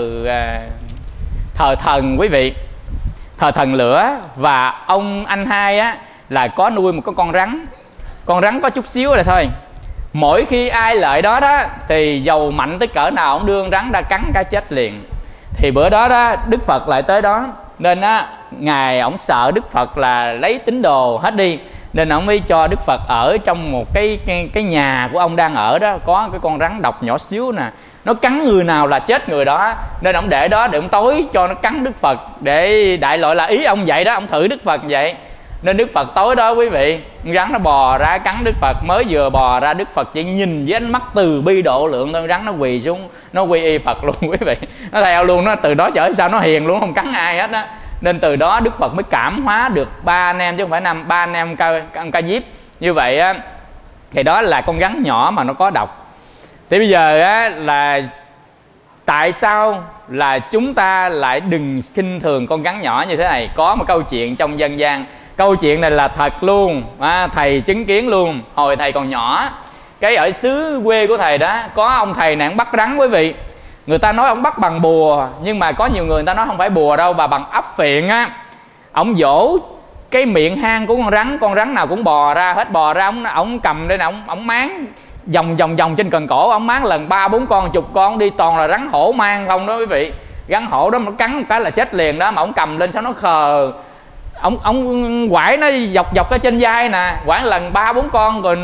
thờ thần quý vị, thờ thần lửa. Và ông anh hai á là có nuôi một con rắn. Con rắn có chút xíu là thôi. Mỗi khi ai lợi đó đó thì dầu mạnh tới cỡ nào ông đưa con rắn ra cắn cả chết liền. Thì bữa đó đó Đức Phật lại tới đó, nên á Ngài ổng sợ Đức Phật là lấy tín đồ hết đi, nên ổng mới cho Đức Phật ở trong một cái nhà của ông đang ở đó, có cái con rắn độc nhỏ xíu nè, nó cắn người nào là chết người đó. Nên ổng để đó để ổng tối cho nó cắn Đức Phật, để đại loại là ý ông vậy đó, ông thử Đức Phật vậy. Nên Đức Phật tối đó quý vị, con rắn nó bò ra cắn Đức Phật. Mới vừa bò ra, Đức Phật chỉ nhìn với ánh mắt từ bi độ lượng, con rắn nó quỳ xuống, nó quy y Phật luôn quý vị, nó theo luôn. Nó từ đó trở sao nó hiền luôn, không cắn ai hết á. Nên từ đó Đức Phật mới cảm hóa được 3 anh em chứ không phải 5, 3 anh em Ca Diếp. Như vậy á thì đó là con rắn nhỏ mà nó có độc. Thì bây giờ á là tại sao là chúng ta lại đừng khinh thường con rắn nhỏ như thế này? Có một câu chuyện trong dân gian. Câu chuyện này là thật luôn, thầy chứng kiến luôn. Hồi thầy còn nhỏ, cái ở xứ quê của thầy đó, có ông thầy này ông bắt rắn quý vị. Người ta nói ông bắt bằng bùa, nhưng mà có nhiều người ta nói không phải bùa đâu, mà bằng ấp phiện á. Ông dỗ cái miệng hang của con rắn nào cũng bò ra hết. Bò ra ông cầm đây nè, ông máng vòng trên cần cổ, ông máng lần 3, 4 con, 10 con đi, toàn là rắn hổ mang không đó quý vị. Rắn hổ đó nó cắn một cái là chết liền đó, mà ông cầm lên sao nó khờ. Ông quải nó dọc ở trên vai nè, quải lần 3, 4 con, rồi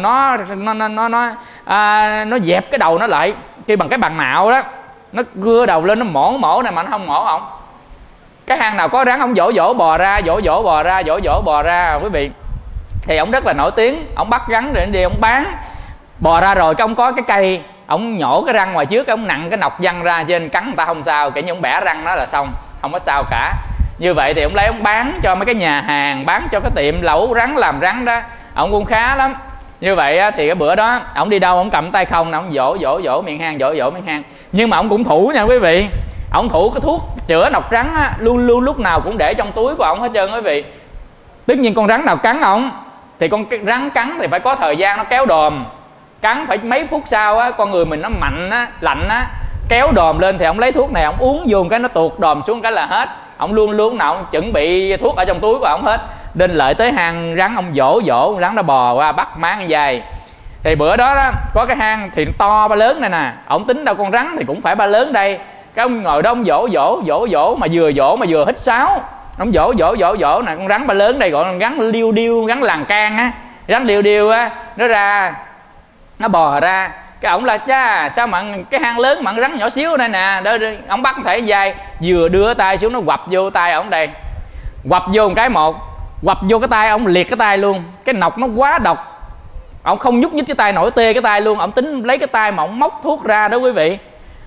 nó dẹp cái đầu nó lại kêu bằng cái bằng nạo đó, nó cưa đầu lên, nó mổ này mà nó không mổ ông. Cái hang nào có rắn ông dỗ bò ra, dỗ bò ra quý vị. Thì ông rất là nổi tiếng, ông bắt rắn rồi đi ông bán. Bò ra rồi cái ông có cái cây, ông nhổ cái răng ngoài trước, ông nặng cái nọc văng ra trên, cắn người ta không sao, kể như ông bẻ răng nó là xong, không có sao cả. Như vậy thì ông lấy ông bán cho mấy cái nhà hàng, bán cho cái tiệm lẩu rắn làm rắn đó, ông cũng khá lắm. Như vậy thì cái bữa đó ông đi đâu ông cầm tay không, ông dỗ miệng hang, dỗ miệng hang. Nhưng mà ông cũng thủ nha quý vị, ông thủ cái thuốc chữa nọc rắn á, luôn lúc nào cũng để trong túi của ông hết trơn quý vị. Tất nhiên con rắn nào cắn ông thì con rắn cắn thì phải có thời gian nó kéo đồm, cắn phải mấy phút sau á, con người mình nó mạnh á, lạnh á, kéo đồm lên thì ông lấy thuốc này ông uống vô cái nó tuột đồm xuống cái là hết. Ông luôn nào ông chuẩn bị thuốc ở trong túi của ông hết. Nên lợi tới hang rắn ông dỗ con rắn nó bò qua bắt máng dài. Thì bữa đó có cái hang thì to ba lớn này nè, ông tính đâu con rắn thì cũng phải ba lớn đây. Cái ông ngồi đó ông dỗ mà vừa hít sáo. Ông dỗ nè, con rắn ba lớn đây gọi là rắn điêu, rắn làng can á, rắn điêu á, nó ra nó bò ra. Cái ổng là cha sao mà cái hang lớn mà rắn nhỏ xíu đây nè, ông bắt thể dài, vừa đưa tay xuống nó quặp vô tay ổng đây, quặp vô một cái quặp vô cái tay ổng liệt cái tay luôn. Cái nọc nó quá độc, ổng không nhúc nhích cái tay nổi tê cái tay luôn. Ổng tính lấy cái tay mà ổng móc thuốc ra đó quý vị,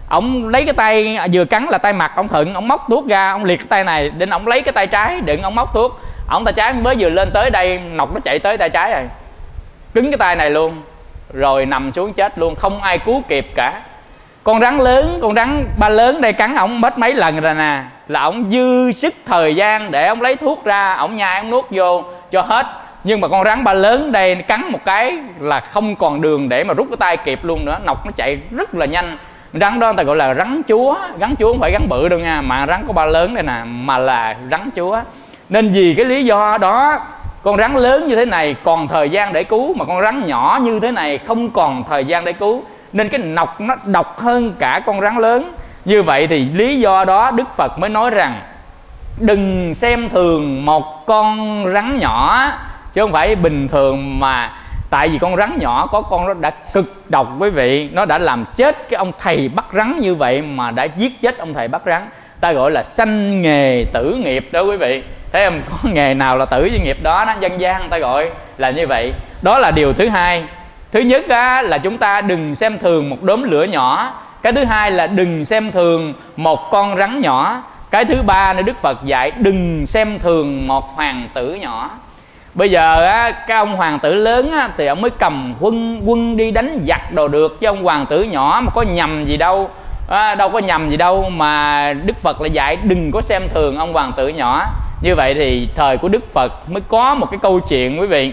Ông lấy cái tay vừa cắn là tay mặt, ông thuận, ông móc thuốc ra, ông liệt cái tay này, định ông lấy cái tay trái đừng ông móc thuốc. Ông tay trái mới vừa lên tới đây, nọc nó chạy tới tay trái rồi, cứng cái tay này luôn, rồi nằm xuống chết luôn, không ai cứu kịp cả. Con rắn lớn, con rắn ba lớn đây cắn ổng mất mấy lần rồi nè, là ổng dư sức thời gian để ổng lấy thuốc ra, ổng nhai ổng nuốt vô cho hết. Nhưng mà con rắn ba lớn đây cắn một cái là không còn đường để mà rút cái tay kịp luôn nữa, nọc nó chạy rất là nhanh. Rắn đó người ta gọi là rắn chúa. Rắn chúa không phải rắn bự đâu nha, mà rắn có ba lớn đây nè, mà là rắn chúa. Nên vì cái lý do đó, con rắn lớn như thế này còn thời gian để cứu, mà con rắn nhỏ như thế này không còn thời gian để cứu. Nên cái nọc nó độc hơn cả con rắn lớn. Như vậy thì lý do đó Đức Phật mới nói rằng đừng xem thường một con rắn nhỏ, chứ không phải bình thường mà. Tại vì con rắn nhỏ có con nó đã cực độc quý vị, nó đã làm chết cái ông thầy bắt rắn như vậy, mà đã giết chết ông thầy bắt rắn. Ta gọi là sanh nghề tử nghiệp đó quý vị. Thấy không? Có nghề nào là tử với nghiệp đó, nó dân gian ta gọi là như vậy. Đó là điều thứ hai. Thứ nhất á, là chúng ta đừng xem thường một đốm lửa nhỏ. Cái thứ hai là đừng xem thường một con rắn nhỏ. Cái thứ ba nữa Đức Phật dạy đừng xem thường một hoàng tử nhỏ. Bây giờ á, cái ông hoàng tử lớn á, thì ông mới cầm quân đi đánh giặc đồ được, chứ ông hoàng tử nhỏ mà có nhầm gì đâu, đâu có nhầm gì đâu mà Đức Phật lại dạy đừng có xem thường ông hoàng tử nhỏ. Như vậy thì thời của Đức Phật mới có một cái câu chuyện quý vị,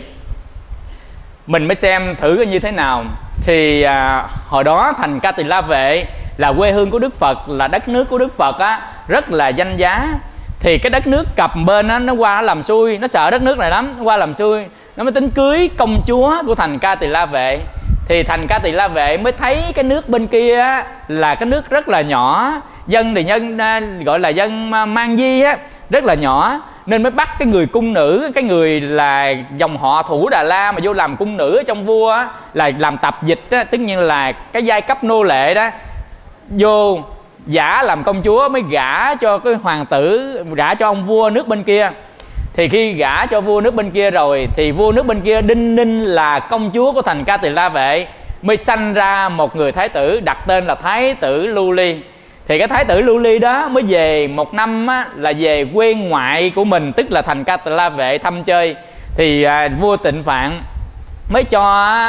mình mới xem thử như thế nào. Thì hồi đó thành Ca Tỳ La Vệ là quê hương của Đức Phật, là đất nước của Đức Phật á, rất là danh giá. Thì cái đất nước cặp bên á, nó qua nó làm xui, nó sợ đất nước này lắm, nó qua làm xui, nó mới tính cưới công chúa của thành Ca Tỳ La Vệ. Thì thành Ca Tỳ La Vệ mới thấy cái nước bên kia á, là cái nước rất là nhỏ, dân thì nhân gọi là dân mang di á, rất là nhỏ, nên mới bắt cái người cung nữ, cái người là dòng họ Thủ Đà La mà vô làm cung nữ ở trong vua á, là làm tập dịch á, tất nhiên là cái giai cấp nô lệ đó, vô giả làm công chúa, mới gả cho cái hoàng tử, gả cho ông vua nước bên kia. Thì khi gả cho vua nước bên kia rồi, thì vua nước bên kia đinh ninh là công chúa của thành Ca Tỳ La Vệ, mới sanh ra một người thái tử, đặt tên là Thái tử Lưu Ly. Thì cái Thái tử Lưu Ly đó mới về một năm á, là về quê ngoại của mình, tức là thành Ca Tỳ La Vệ thăm chơi. Thì vua Tịnh Phạn mới cho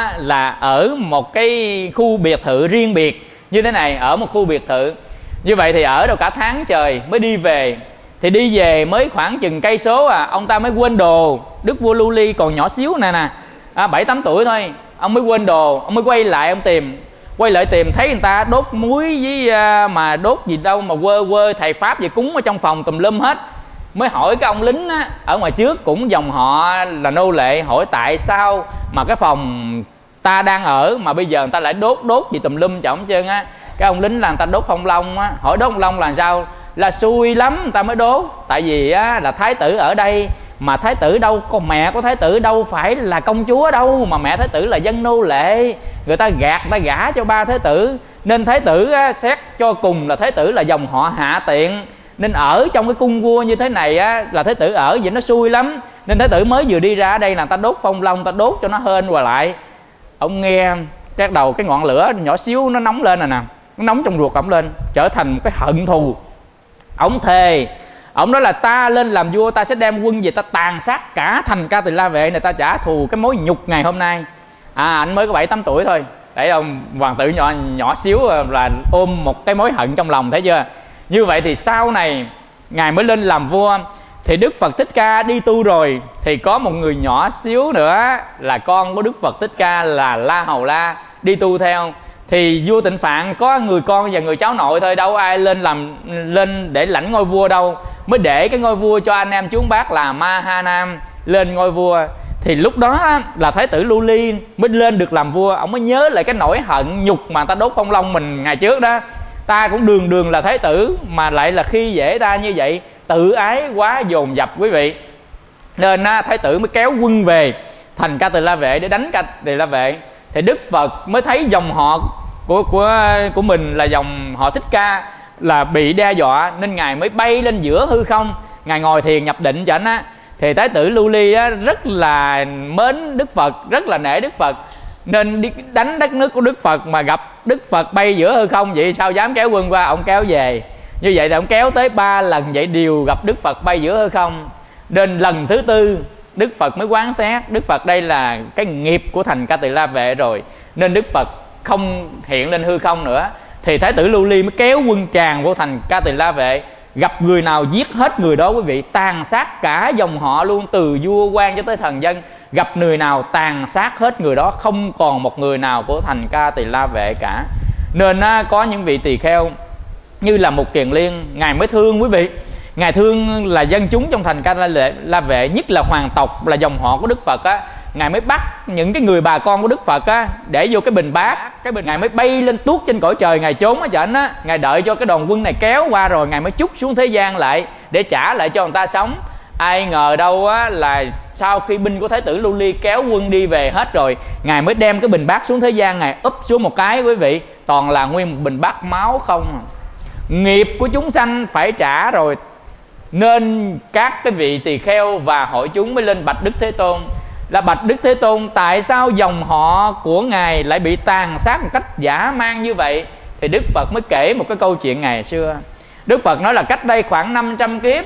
là ở một cái khu biệt thự riêng biệt như thế này, ở một khu biệt thự như vậy. Thì ở đâu cả tháng trời mới đi về. Thì đi về mới khoảng chừng cây số ông ta mới quên đồ. Đức vua Lưu Ly còn nhỏ xíu nè 7-8 tuổi thôi, ông mới quên đồ. Ông mới quay lại, ông tìm, quay lại tìm, thấy người ta đốt muối với mà đốt gì đâu mà quơ thầy pháp về cúng ở trong phòng tùm lum hết. Mới hỏi cái ông lính á, ở ngoài trước cũng dòng họ là nô lệ, hỏi tại sao mà cái phòng ta đang ở mà bây giờ người ta lại đốt gì tùm lum chổng trơn á. Cái ông lính là người ta đốt phong long á. Hỏi đốt phong long là sao? Là xui lắm người ta mới đốt. Tại vì á, là thái tử ở đây, mà thái tử đâu, con mẹ của thái tử đâu phải là công chúa đâu, mà mẹ thái tử là dân nô lệ, người ta gạt, người ta gả cho ba thái tử. Nên thái tử á, xét cho cùng là thái tử là dòng họ hạ tiện, nên ở trong cái cung vua như thế này á, là thái tử ở vậy nó xui lắm. Nên thái tử mới vừa đi ra ở đây là người ta đốt phong long, người ta đốt cho nó hên qua lại. Ông nghe cái đầu cái ngọn lửa nhỏ xíu nó nóng lên nè, nó nóng trong ruột ổng lên, trở thành một cái hận thù. Ổng thề, ổng nói là ta lên làm vua, ta sẽ đem quân về, ta tàn sát cả thành Ca Tỳ La Vệ này, ta trả thù cái mối nhục ngày hôm nay. Anh mới có 7-8 tuổi thôi, để ông hoàng tử nhỏ xíu là ôm một cái mối hận trong lòng, thấy chưa? Như vậy thì sau này ngài mới lên làm vua. Thì Đức Phật Thích Ca đi tu rồi, thì có một người nhỏ xíu nữa là con của Đức Phật Thích Ca là La Hầu La đi tu theo. Thì vua Tịnh Phạn có người con và người cháu nội thôi, đâu ai lên để lãnh ngôi vua đâu. Mới để cái ngôi vua cho anh em chú bác là Ma Ha Nam lên ngôi vua. Thì lúc đó là Thái tử Lưu Ly mới lên được làm vua. Ông mới nhớ lại cái nỗi hận nhục mà ta đốt phong long mình ngày trước đó. Ta cũng đường là thái tử mà lại là khi dễ ta như vậy, tự ái quá dồn dập quý vị. Nên thái tử mới kéo quân về thành Ca Tỳ La Vệ để đánh Ca Tỳ La Vệ. Thì Đức Phật mới thấy dòng họ của mình là dòng họ Thích Ca là bị đe dọa, nên ngài mới bay lên giữa hư không, ngài ngồi thiền nhập định cho anh á. Thì Thái tử Lưu Ly á, rất là mến Đức Phật, rất là nể Đức Phật, nên đi đánh đất nước của Đức Phật mà gặp Đức Phật bay giữa hư không, vậy sao dám kéo quân qua? Ông kéo về. Như vậy thì ông kéo tới 3 lần vậy đều gặp Đức Phật bay giữa hư không. Đến lần thứ 4 Đức Phật mới quán xét Đức Phật đây là cái nghiệp của thành Ca Tỳ La Vệ rồi, nên Đức Phật không hiện lên hư không nữa. Thì Thái tử Lưu Ly mới kéo quân tràn vô thành Ca Tỳ La Vệ, gặp người nào giết hết người đó quý vị, tàn sát cả dòng họ luôn, từ vua quan cho tới thần dân, gặp người nào tàn sát hết người đó, không còn một người nào của thành Ca Tỳ La Vệ cả. Nên có những vị tỳ kheo như là Mục Kiền Liên, ngài mới thương quý vị, ngài thương là dân chúng trong thành Ca La Vệ, nhất là hoàng tộc là dòng họ của Đức Phật á. Ngài mới bắt những cái người bà con của Đức Phật á để vô cái bình bát, ngài mới bay lên tuốt trên cõi trời, ngài trốn ở trển á, ngài đợi cho cái đoàn quân này kéo qua rồi ngài mới trút xuống thế gian lại để trả lại cho người ta sống. Ai ngờ đâu á là sau khi binh của Thái tử Lưu Ly kéo quân đi về hết rồi, ngài mới đem cái bình bát xuống thế gian, ngài úp xuống một cái quý vị, toàn là nguyên một bình bát máu không. Nghiệp của chúng sanh phải trả rồi, nên các cái vị tỳ kheo và hội chúng mới lên bạch Đức Thế Tôn là: bạch Đức Thế Tôn, tại sao dòng họ của ngài lại bị tàn sát một cách dã man như vậy? Thì Đức Phật mới kể một cái câu chuyện ngày xưa. Đức Phật nói là cách đây khoảng 500 kiếp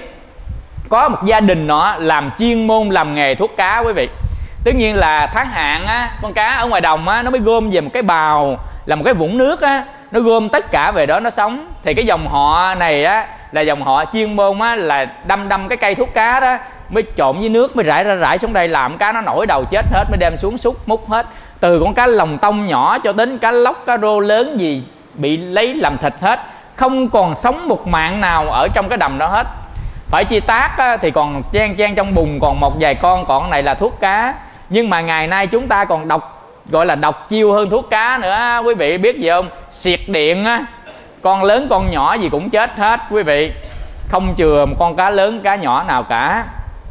có một gia đình nó làm chuyên môn làm nghề thuốc cá quý vị. Tất nhiên là tháng hạn á, con cá ở ngoài đồng á, nó mới gom về một cái bào là một cái vũng nước á, nó gom tất cả về đó nó sống. Thì cái dòng họ này á là dòng họ chuyên môn á là đâm cái cây thuốc cá đó, mới trộn với nước mới rải xuống đây, làm cá nó nổi đầu chết hết, mới đem xuống xúc múc hết, từ con cá lồng tông nhỏ cho đến cá lóc cá rô lớn gì bị lấy làm thịt hết, không còn sống một mạng nào ở trong cái đầm đó hết. Phải chi tác á, thì còn chen trong bùn còn một vài con, còn này là thuốc cá. Nhưng mà ngày nay chúng ta còn gọi là độc chiêu hơn thuốc cá nữa. Quý vị biết gì không? Xịt điện á, con lớn con nhỏ gì cũng chết hết quý vị, không chừa một con cá lớn cá nhỏ nào cả.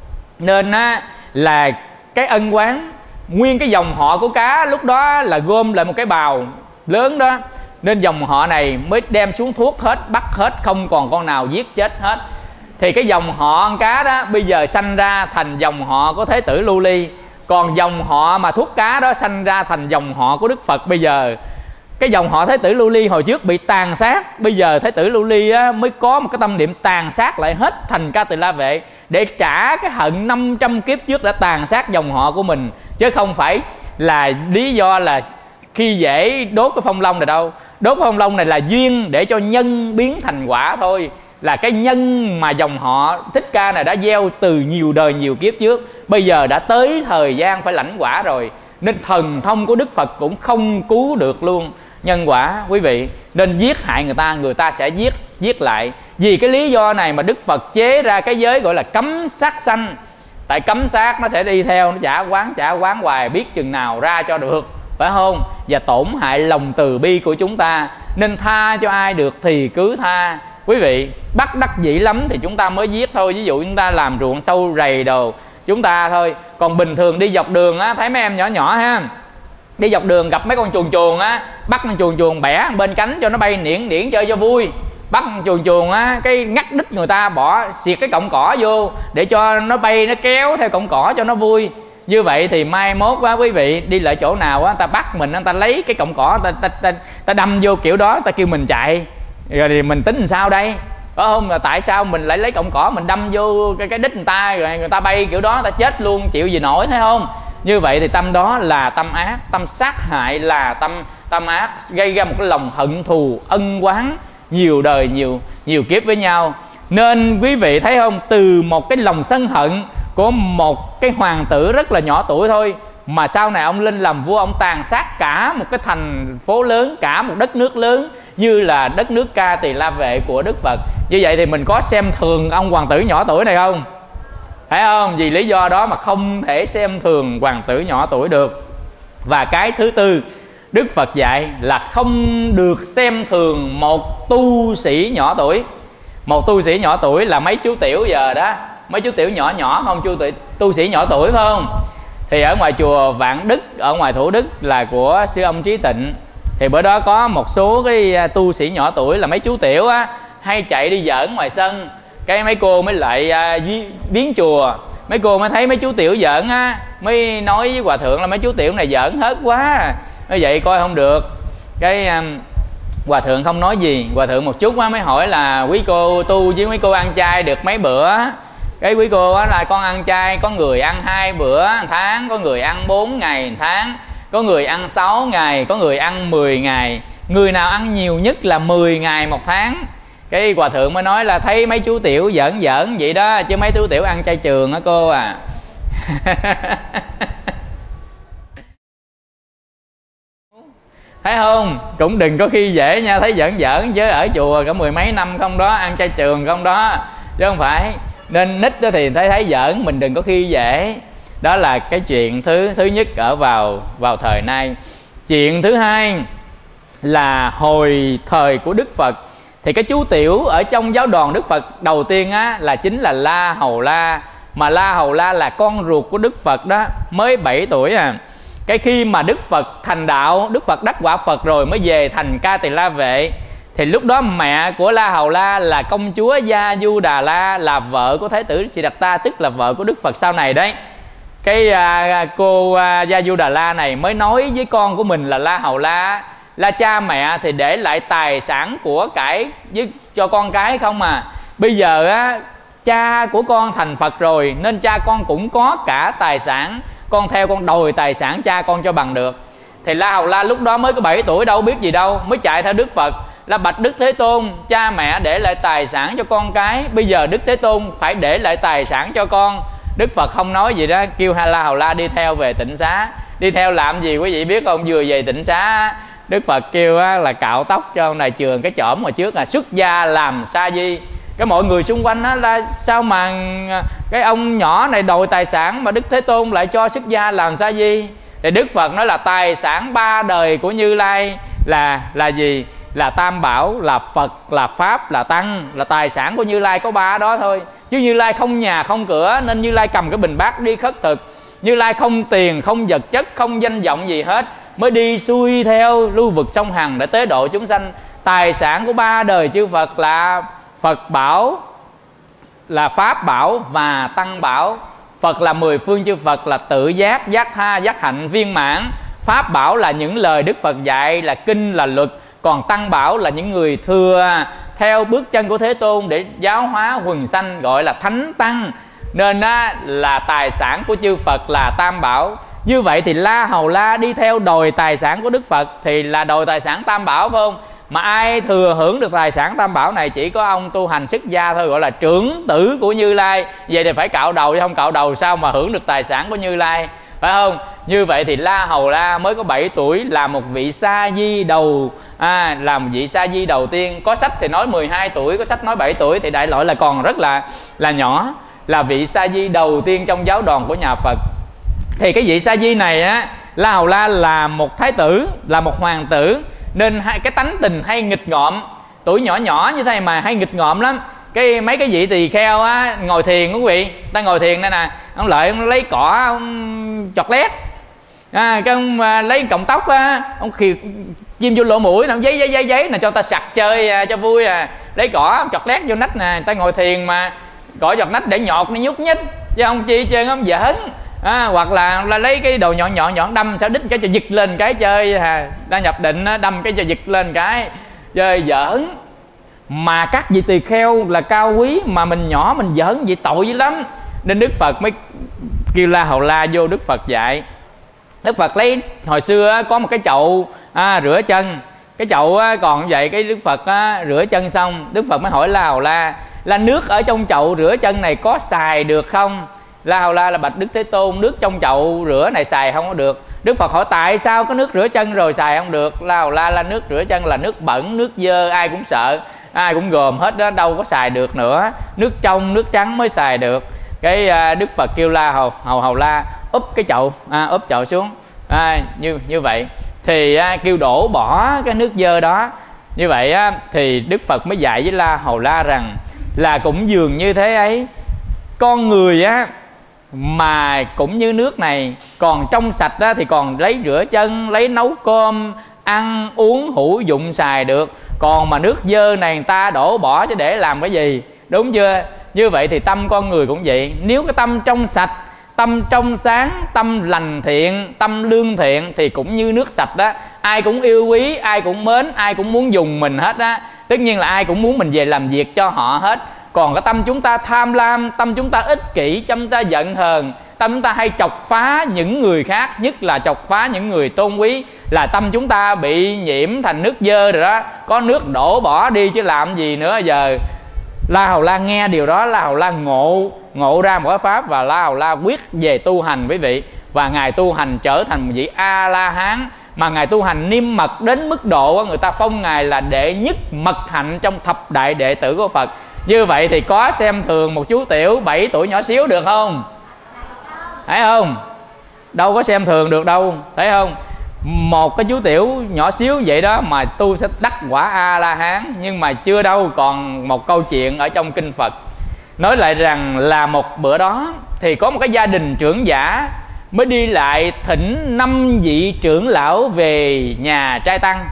Nên á là cái ân oán, nguyên cái dòng họ của cá lúc đó là gom lại một cái bào lớn đó, nên dòng họ này mới đem xuống thuốc hết, bắt hết, không còn con nào giết chết hết. Thì cái dòng họ con cá đó bây giờ sanh ra thành dòng họ của Thái tử Lưu Ly, còn dòng họ mà thuốc cá đó sanh ra thành dòng họ của Đức Phật. Bây giờ cái dòng họ Thái tử Lưu Ly hồi trước bị tàn sát, bây giờ Thái tử Lưu Ly á, mới có một cái tâm niệm tàn sát lại hết thành Ca Tỳ La Vệ để trả cái hận 500 kiếp trước đã tàn sát dòng họ của mình, chứ không phải là lý do là khi dễ đốt cái phong long này đâu. Đốt cái phong long này là duyên để cho nhân biến thành quả thôi, là cái nhân mà dòng họ Thích Ca này đã gieo từ nhiều đời nhiều kiếp trước, bây giờ đã tới thời gian phải lãnh quả rồi, nên thần thông của Đức Phật cũng không cứu được luôn nhân quả quý vị. Nên giết hại người ta sẽ giết lại. Vì cái lý do này mà Đức Phật chế ra cái giới gọi là cấm sát sanh. Tại cấm sát nó sẽ đi theo, nó trả quán hoài, biết chừng nào ra cho được, phải không? Và tổn hại lòng từ bi của chúng ta, nên tha cho ai được thì cứ tha quý vị. Bắt đắc dĩ lắm thì chúng ta mới giết thôi. Ví dụ chúng ta làm ruộng sâu rầy đồ chúng ta thôi, còn bình thường đi dọc đường á, thấy mấy em nhỏ nhỏ ha, đi dọc đường gặp mấy con chuồn á, bắt con chuồn bẻ bên cánh cho nó bay niễn chơi cho vui. Bắt con chuồn á, cái ngắt đít người ta bỏ xịt cái cọng cỏ vô để cho nó bay, nó kéo theo cọng cỏ cho nó vui. Như vậy thì mai mốt quá quý vị, đi lại chỗ nào á, ta bắt mình, ta lấy cái cọng cỏ ta đâm vô kiểu đó, ta kêu mình chạy, rồi thì mình tính làm sao đây, phải không? Là tại sao mình lại lấy cọng cỏ mình đâm vô cái đít người ta, rồi người ta bay kiểu đó, ta chết luôn, chịu gì nổi, thấy không? Như vậy thì tâm đó là tâm ác, tâm sát hại là tâm ác, gây ra một cái lòng hận thù ân oán nhiều đời nhiều kiếp với nhau. Nên quý vị thấy không, từ một cái lòng sân hận của một cái hoàng tử rất là nhỏ tuổi thôi, mà sau này ông lên làm vua, ông tàn sát cả một cái thành phố lớn, cả một đất nước lớn như là đất nước Ca Tỳ La Vệ của Đức Phật. Như vậy thì mình có xem thường ông hoàng tử nhỏ tuổi này không? Phải không? Vì lý do đó mà không thể xem thường hoàng tử nhỏ tuổi được. Và cái thứ tư Đức Phật dạy là không được xem thường một tu sĩ nhỏ tuổi. Một tu sĩ nhỏ tuổi là mấy chú tiểu giờ đó, mấy chú tiểu nhỏ không, tu sĩ nhỏ tuổi phải không? Thì ở ngoài chùa Vạn Đức, ở ngoài Thủ Đức là của sư ông Trí Tịnh, thì bữa đó có một số cái tu sĩ nhỏ tuổi là mấy chú tiểu á, hay chạy đi giỡn ngoài sân. Cái mấy cô mới lại viếng chùa, mấy cô mới thấy mấy chú tiểu giỡn á, mới nói với hòa thượng là mấy chú tiểu này giỡn hết quá, như vậy coi không được. Cái Hòa thượng không nói gì. Hòa thượng một chút mới hỏi là quý cô tu với quý cô ăn chay được mấy bữa? Cái quý cô á là con ăn chay, có người ăn 2 bữa 1 tháng, có người ăn 4 ngày 1 tháng, có người ăn 6 ngày, có người ăn 10 ngày. Người nào ăn nhiều nhất là 10 ngày 1 tháng. Cái Hòa thượng mới nói là thấy mấy chú tiểu giỡn giỡn vậy đó, chứ mấy chú tiểu ăn chay trường á cô à. Thấy không? Cũng đừng có khi dễ nha, thấy giỡn giỡn chứ ở chùa cả 10 mấy năm không đó, ăn chay trường không đó, chứ không phải. Nên nít đó thì thấy giỡn, mình đừng có khi dễ. Đó là cái chuyện thứ nhất ở vào thời nay. Chuyện thứ hai là hồi thời của Đức Phật thì cái chú tiểu ở trong giáo đoàn Đức Phật đầu tiên á là chính là La Hầu La. Mà La Hầu La là con ruột của Đức Phật đó, mới 7 tuổi à. Cái khi mà Đức Phật thành đạo, Đức Phật đắc quả Phật rồi mới về thành Ca Tỳ La Vệ, thì lúc đó mẹ của La Hầu La là công chúa Gia Du Đà La, là vợ của Thái tử Siddhartha, tức là vợ của Đức Phật sau này đấy. Cái cô Gia Du Đà La này mới nói với con của mình là La Hầu La, là cha mẹ thì để lại tài sản của cải cho con cái không à. Bây giờ á, cha của con thành Phật rồi nên cha con cũng có cả tài sản, con theo con đòi tài sản cha con cho bằng được. Thì La Hầu La lúc đó mới có 7 tuổi, đâu biết gì đâu, mới chạy theo Đức Phật là bạch Đức Thế Tôn, cha mẹ để lại tài sản cho con cái, bây giờ Đức Thế Tôn phải để lại tài sản cho con. Đức Phật không nói gì đó, kêu La Hầu La đi theo về Tịnh Xá. Đi theo làm gì quý vị biết không? Vừa về Tịnh Xá, Đức Phật kêu là cạo tóc cho ông này trường cái chỏm hồi trước là xuất gia làm sa di. Cái mọi người xung quanh đó là sao mà cái ông nhỏ này đòi tài sản mà Đức Thế Tôn lại cho xuất gia làm sa di. Thì Đức Phật nói là tài sản 3 đời của Như Lai là gì? Là Tam Bảo, là Phật, là Pháp, là Tăng. Là tài sản của Như Lai có 3 đó thôi. Chứ Như Lai không nhà không cửa, nên Như Lai cầm cái bình bát đi khất thực. Như Lai không tiền, không vật chất, không danh vọng gì hết, mới đi xuôi theo lưu vực sông Hằng để tế độ chúng sanh. Tài sản của 3 đời chư Phật là Phật Bảo, là Pháp Bảo và Tăng Bảo. Phật là 10 phương chư Phật, là tự giác, giác tha, giác hạnh viên mãn. Pháp Bảo là những lời Đức Phật dạy, là kinh, là luật. Còn Tăng Bảo là những người thừa theo bước chân của Thế Tôn để giáo hóa quần sanh, gọi là Thánh Tăng. Nên là tài sản của chư Phật là Tam Bảo. Như vậy thì La Hầu La đi theo đòi tài sản của Đức Phật thì là đòi tài sản Tam Bảo phải không? Mà ai thừa hưởng được tài sản Tam Bảo này chỉ có ông tu hành xuất gia thôi, gọi là trưởng tử của Như Lai. Vậy thì phải cạo đầu, chứ không cạo đầu sao mà hưởng được tài sản của Như Lai, phải không? Như vậy thì La Hầu La mới có 7 tuổi là một vị sa di là một vị sa di đầu tiên. Có sách thì nói 12 tuổi, có sách nói 7 tuổi, thì đại loại là còn rất là nhỏ, là vị sa di đầu tiên trong giáo đoàn của nhà Phật. Thì cái vị sa di này á, La Hầu La là một thái tử, là một hoàng tử, nên cái tánh tình hay nghịch ngợm. Tuổi nhỏ nhỏ như thế này mà hay nghịch ngợm lắm. Mấy cái vị tỳ kheo á, ngồi thiền quý vị, ta ngồi thiền đây nè, ông Lợi ông lấy cỏ ông chọt lét, cái ông lấy cọng tóc á, ông chim vô lỗ mũi, ông giấy nè cho ta sặc chơi cho vui lấy cỏ ông chọt lét vô nách nè. Ta ngồi thiền mà cỏ chọt nách để nhọt nó nhúc nhích, chứ không chi chơi ông giỡn. Hoặc là lấy cái đồ nhọn đâm sao đít cái cho giật lên cái chơi ta nhập định đâm cái cho giật lên cái chơi giỡn. Mà các vị tỳ kheo là cao quý mà mình nhỏ mình giỡn vậy tội dữ lắm. Nên Đức Phật mới kêu La Hầu La vô Đức Phật dạy. Đức Phật lấy hồi xưa có một cái chậu rửa chân, cái chậu còn vậy. Cái Đức Phật rửa chân xong, Đức Phật mới hỏi La Hầu La là nước ở trong chậu rửa chân này có xài được không? La Hầu La là bạch Đức Thế Tôn, nước trong chậu rửa này xài không có được. Đức Phật hỏi tại sao có nước rửa chân rồi xài không được? La Hầu La là nước rửa chân là nước bẩn, nước dơ, ai cũng sợ, ai cũng gồm hết đó, đâu có xài được nữa. Nước trong, nước trắng mới xài được. Cái Đức Phật kêu La Hầu La úp cái chậu, úp chậu xuống như vậy. Thì kêu đổ bỏ cái nước dơ đó. Như vậy thì Đức Phật mới dạy với La Hầu La rằng là cũng dường như thế ấy, con người mà cũng như nước này, còn trong sạch thì còn lấy rửa chân, lấy nấu cơm, ăn uống hữu dụng xài được. Còn mà nước dơ này người ta đổ bỏ chứ để làm cái gì, đúng chưa? Như vậy thì tâm con người cũng vậy. Nếu cái tâm trong sạch, tâm trong sáng, tâm lành thiện, tâm lương thiện thì cũng như nước sạch đó. ai cũng yêu quý, ai cũng mến, ai cũng muốn dùng mình hết á. Tất nhiên là ai cũng muốn mình về làm việc cho họ hết. Còn cái tâm chúng ta tham lam, tâm chúng ta ích kỷ, tâm chúng ta giận hờn, tâm chúng ta hay chọc phá những người khác, nhất là chọc phá những người tôn quý, là tâm chúng ta bị nhiễm thành nước dơ rồi đó. Có nước đổ bỏ đi chứ làm gì nữa. Giờ La Hầu La nghe điều đó, La Hầu La ngộ ra một cái pháp, và La Hầu La quyết về tu hành quý vị. Và Ngài tu hành trở thành một vị A-la-hán, mà Ngài tu hành niêm mật đến mức độ người ta phong Ngài là đệ nhất mật hạnh trong thập đại đệ tử của Phật. Như vậy thì có xem thường một chú tiểu 7 tuổi nhỏ xíu được không? Thấy không? Đâu có xem thường được đâu, thấy không? Một cái chú tiểu nhỏ xíu vậy đó mà tu sẽ đắc quả A-la-hán. Nhưng mà chưa đâu, còn một câu chuyện ở trong kinh Phật nói lại rằng là một bữa đó thì có một cái gia đình trưởng giả mới đi lại thỉnh 5 vị trưởng lão về nhà trai tăng.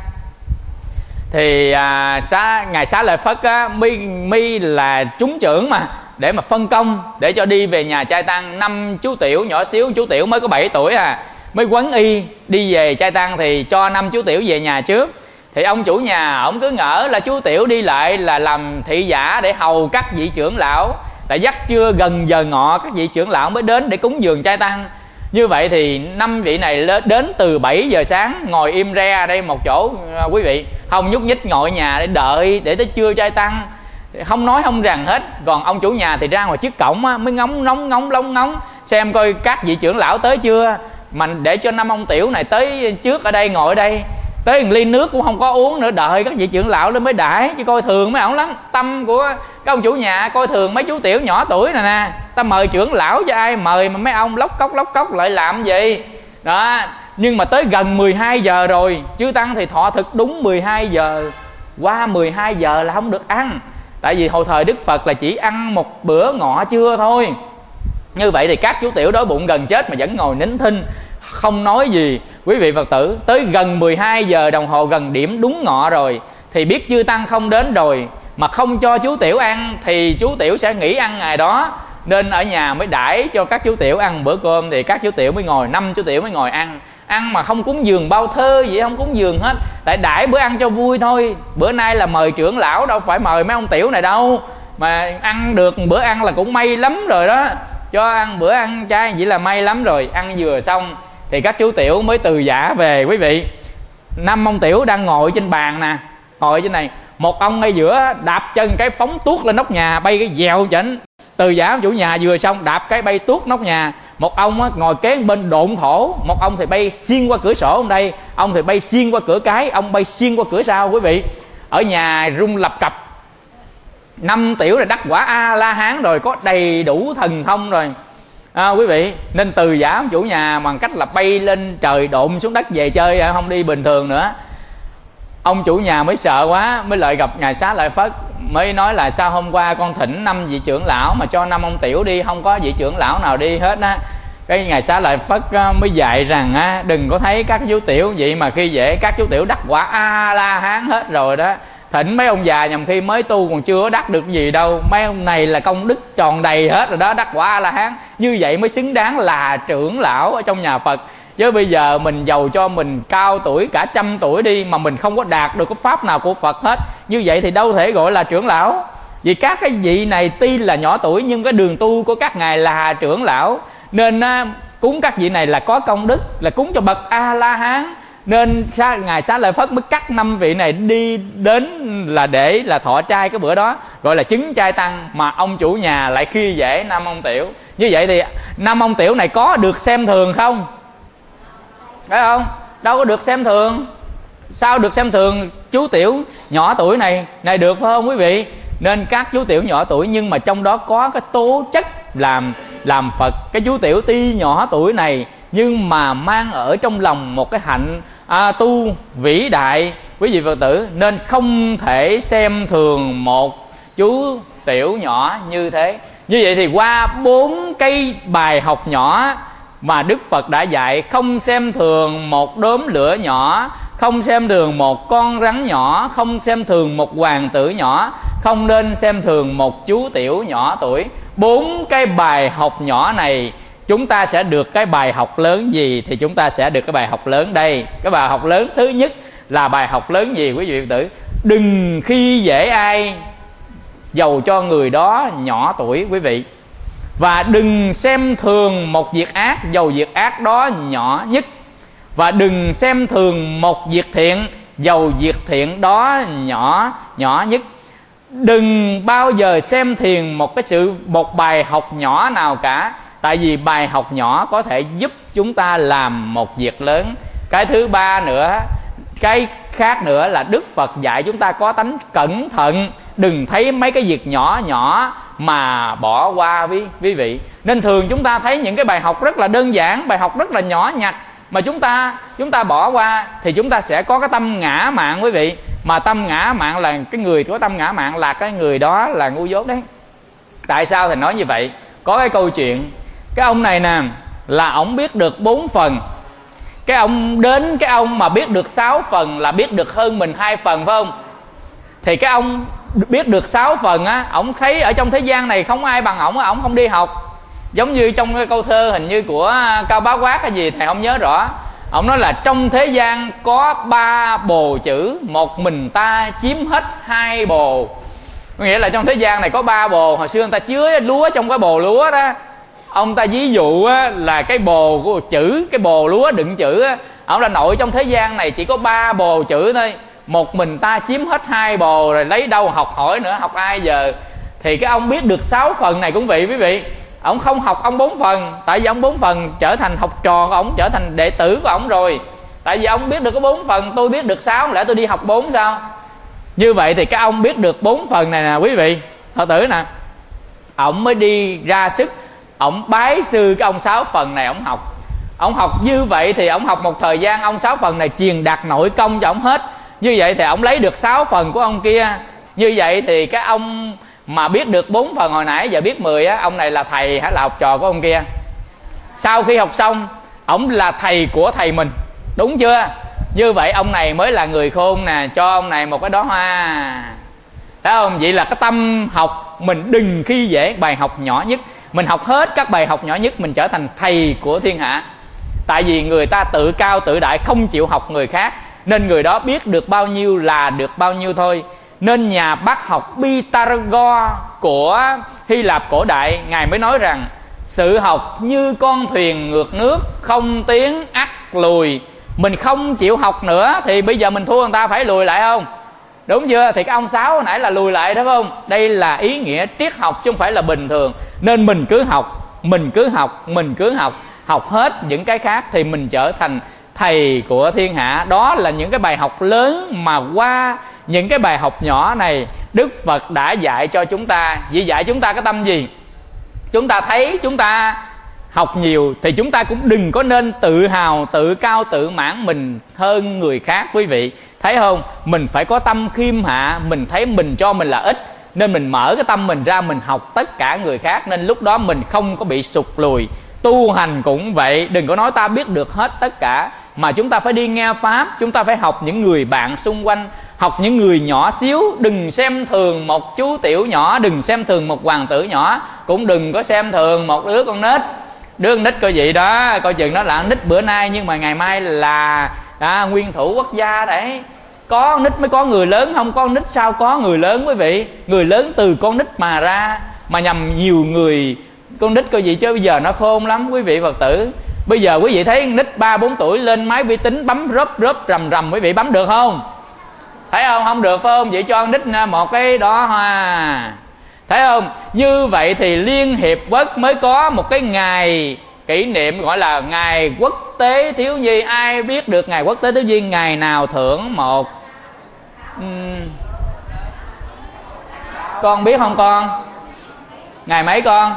Thì Ngài Xá Lợi Phất á, mi là trúng trưởng mà, để mà phân công để cho đi về nhà trai tăng. 5 chú tiểu nhỏ xíu, chú tiểu mới có 7 tuổi mới quấn y đi về trai tăng, thì cho 5 chú tiểu về nhà trước. Thì ông chủ nhà ông cứ ngỡ là chú tiểu đi lại là làm thị giả để hầu các vị trưởng lão, tại dắt chưa gần giờ ngọ các vị trưởng lão mới đến để cúng dường trai tăng. Như vậy thì 5 vị này đến từ 7 giờ sáng, ngồi im re đây một chỗ quý vị, không nhúc nhích, ngồi ở nhà để đợi để tới trưa trai tăng, không nói không rằng hết. Còn ông chủ nhà thì ra ngoài trước cổng mới ngóng xem coi các vị trưởng lão tới chưa, mà để cho 5 ông tiểu này tới trước ở đây, ngồi ở đây. Tới một ly nước cũng không có uống nữa, đợi các vị trưởng lão lên mới đãi, chứ coi thường mấy ổng lắm. Tâm của các ông chủ nhà coi thường mấy chú tiểu nhỏ tuổi này nè. Ta mời trưởng lão cho ai mời mà mấy ông lóc cốc lại làm gì đó. Nhưng mà tới gần 12 giờ rồi, chư tăng thì thọ thực đúng 12 giờ. Qua 12 giờ là không được ăn, tại vì hồi thời Đức Phật là chỉ ăn một bữa ngọ trưa thôi. Như vậy thì các chú tiểu đói bụng gần chết mà vẫn ngồi nín thinh không nói gì. Quý vị Phật tử, tới gần 12 giờ đồng hồ, gần điểm đúng ngọ rồi, thì biết chư tăng không đến rồi mà không cho chú tiểu ăn thì chú tiểu sẽ nghỉ ăn ngày đó, nên ở nhà mới đãi cho các chú tiểu ăn bữa cơm. Thì các chú tiểu mới ngồi, 5 chú tiểu mới ngồi ăn mà không cúng dường bao thơ gì, không cúng dường hết, tại đãi bữa ăn cho vui thôi. Bữa nay là mời trưởng lão, đâu phải mời mấy ông tiểu này đâu, mà ăn được bữa ăn là cũng may lắm rồi đó. Cho ăn bữa ăn chay chỉ là may lắm rồi. Ăn vừa xong thì các chú tiểu mới từ giả về quý vị. 5 ông tiểu đang ngồi trên bàn nè, ngồi trên này, một ông ngay giữa đạp chân cái phóng tuốt lên nóc nhà, bay cái dèo chỉnh. Từ giả chủ nhà vừa xong đạp cái bay tuốt nóc nhà. Một ông ngồi kế bên độn thổ, một ông thì bay xuyên qua cửa sổ, đây ông thì bay xuyên qua cửa cái, ông bay xuyên qua cửa sau quý vị. Ở nhà rung lập cập. 5 tiểu là đắc quả A-la-hán rồi, có đầy đủ thần thông rồi quý vị. Nên từ giả ông chủ nhà bằng cách là bay lên trời độn xuống đất về chơi, không đi bình thường nữa. Ông chủ nhà mới sợ quá, mới lại gặp Ngài Xá Lợi Phất, mới nói là sao hôm qua con thỉnh 5 vị trưởng lão mà cho 5 ông tiểu đi, không có vị trưởng lão nào đi hết á. Cái Ngài Xá Lợi Phất mới dạy rằng đừng có thấy các chú tiểu vậy mà khi dễ, các chú tiểu đắc quả A-la-hán hết rồi đó. Thỉnh mấy ông già nhằm khi mới tu còn chưa đắc được gì đâu, mấy ông này là công đức tròn đầy hết rồi đó, đắc quả A-la-hán. Như vậy mới xứng đáng là trưởng lão ở trong nhà Phật. Chứ bây giờ mình giàu cho mình cao tuổi cả 100 tuổi đi mà mình không có đạt được cái pháp nào của Phật hết, như vậy thì đâu thể gọi là trưởng lão. Vì các cái vị này tuy là nhỏ tuổi nhưng cái đường tu của các ngài là trưởng lão, nên cúng các vị này là có công đức, là cúng cho bậc A-la-hán. Nên Ngài Xá Lợi Phất mới cắt 5 vị này đi đến là để là thọ trai cái bữa đó, gọi là chứng trai tăng. Mà ông chủ nhà lại khi dễ 5 ông tiểu. Như vậy thì 5 ông tiểu này có được xem thường không? Phải không? Đâu có được xem thường. Sao được xem thường chú tiểu nhỏ tuổi này được phải không quý vị? Nên các chú tiểu nhỏ tuổi nhưng mà trong đó có cái tố chất làm Phật. Cái chú tiểu tuy nhỏ tuổi này nhưng mà mang ở trong lòng một cái hạnh tu vĩ đại quý vị Phật tử, nên không thể xem thường một chú tiểu nhỏ như thế. Như vậy thì qua 4 cái bài học nhỏ mà Đức Phật đã dạy, không xem thường một đốm lửa nhỏ, không xem thường một con rắn nhỏ, không xem thường một hoàng tử nhỏ, không nên xem thường một chú tiểu nhỏ tuổi. 4 cái bài học nhỏ này chúng ta sẽ được cái bài học lớn gì? Thì chúng ta sẽ được cái bài học lớn đây. Cái bài học lớn thứ nhất là bài học lớn gì quý vị Phật tử? Đừng khi dễ ai, dầu cho người đó nhỏ tuổi quý vị. Và đừng xem thường một việc ác, dầu việc ác đó nhỏ nhất. Và đừng xem thường một việc thiện, dầu việc thiện đó nhỏ nhất. Đừng bao giờ xem thường một bài học nhỏ nào cả. Tại vì bài học nhỏ có thể giúp chúng ta làm một việc lớn. Cái thứ ba nữa, cái khác nữa là Đức Phật dạy chúng ta có tánh cẩn thận. Đừng thấy mấy cái việc nhỏ nhỏ mà bỏ qua quý vị. Nên thường chúng ta thấy những cái bài học rất là đơn giản, bài học rất là nhỏ nhặt mà chúng ta bỏ qua, thì chúng ta sẽ có cái tâm ngã mạn quý vị. Mà tâm ngã mạn là cái người có tâm ngã mạn là cái người đó là ngu dốt đấy. Tại sao thầy nói như vậy? Có cái câu chuyện, cái ông này nè là ông biết được 4 phần. Cái ông đến cái ông mà biết được 6 phần là biết được hơn mình 2 phần, phải không? Thì cái ông biết được 6 phần á, ông thấy ở trong thế gian này không ai bằng ông không đi học. Giống như trong cái câu thơ hình như của Cao Bá Quát hay gì thầy không nhớ rõ. Ông nói là trong thế gian có 3 bồ chữ, một mình ta chiếm hết 2 bồ. Có nghĩa là trong thế gian này có 3 bồ. Hồi xưa người ta chứa lúa trong cái bồ lúa đó, ông ta ví dụ là cái bồ của chữ, cái bồ lúa đựng chữ á, ông là nội trong thế gian này chỉ có 3 bồ chữ thôi. Một mình ta chiếm hết 2 bồ, rồi lấy đâu học hỏi nữa, học ai giờ. Thì cái ông biết được 6 phần này cũng vậy quý vị. Ông không học ông 4 phần, tại vì ông 4 phần trở thành học trò của ông, trở thành đệ tử của ông rồi. Tại vì ông biết được có 4 phần, tôi biết được 6, lẽ tôi đi học 4 sao? Như vậy thì cái ông biết được 4 phần này nè quý vị Phật tử nè, ông mới đi ra sức, ông bái sư cái ông 6 phần này ông học. Ông học như vậy thì ông học một thời gian, ông 6 phần này truyền đạt nội công cho ông hết. Như vậy thì ông lấy được 6 phần của ông kia. Như vậy thì cái ông mà biết được 4 phần hồi nãy giờ biết 10 á, ông này là thầy hay là học trò của ông kia? Sau khi học xong, ông là thầy của thầy mình, đúng chưa? Như vậy ông này mới là người khôn nè, cho ông này một cái đóa hoa. Thấy không? Vậy là cái tâm học mình đừng khi dễ bài học nhỏ nhất. Mình học hết các bài học nhỏ nhất, mình trở thành thầy của thiên hạ. Tại vì người ta tự cao tự đại, không chịu học người khác, nên người đó biết được bao nhiêu là được bao nhiêu thôi. Nên nhà bác học Pythagore của Hy Lạp cổ đại, ngài mới nói rằng sự học như con thuyền ngược nước, không tiến ắt lùi. Mình không chịu học nữa thì bây giờ mình thua người ta, phải lùi lại không? Đúng chưa? Thì cái ông Sáu hồi nãy là lùi lại đó, phải không? Đây là ý nghĩa triết học chứ không phải là bình thường. Nên mình cứ học, mình cứ học, học hết những cái khác thì mình trở thành thầy của thiên hạ. Đó là những cái bài học lớn mà qua những cái bài học nhỏ này Đức Phật đã dạy cho chúng ta. Vì dạy chúng ta cái tâm gì? Chúng ta thấy chúng ta học nhiều thì chúng ta cũng đừng có nên tự hào, tự cao, tự mãn mình hơn người khác quý vị. Thấy không? Mình phải có tâm khiêm hạ. Mình thấy mình cho mình là ít, nên mình mở cái tâm mình ra, mình học tất cả người khác. Nên lúc đó mình không có bị sụt lùi. Tu hành cũng vậy, đừng có nói ta biết được hết tất cả, mà chúng ta phải đi nghe Pháp. Chúng ta phải học những người bạn xung quanh, học những người nhỏ xíu. Đừng xem thường một chú tiểu nhỏ, đừng xem thường một hoàng tử nhỏ, cũng đừng có xem thường một đứa con nít. Đứa con nít coi vậy đó, coi chừng nó là nít bữa nay nhưng mà ngày mai là nguyên thủ quốc gia đấy. Có nít mới có người lớn, không có nít sao có người lớn quý vị. Người lớn từ con nít mà ra, mà nhầm nhiều người con nít coi gì chứ bây giờ nó khôn lắm quý vị Phật tử. Bây giờ quý vị thấy nít 3-4 tuổi lên máy vi tính bấm rớp rầm quý vị bấm được không? Thấy không? Không được phải không? Vậy cho nít một cái đó hoa. Thấy không? Như vậy thì Liên Hiệp Quốc mới có một cái ngày kỷ niệm gọi là Ngày Quốc tế Thiếu nhi. Ai biết được Ngày Quốc tế Thiếu nhi ngày nào thưởng một? Con biết không con? Ngày mấy con?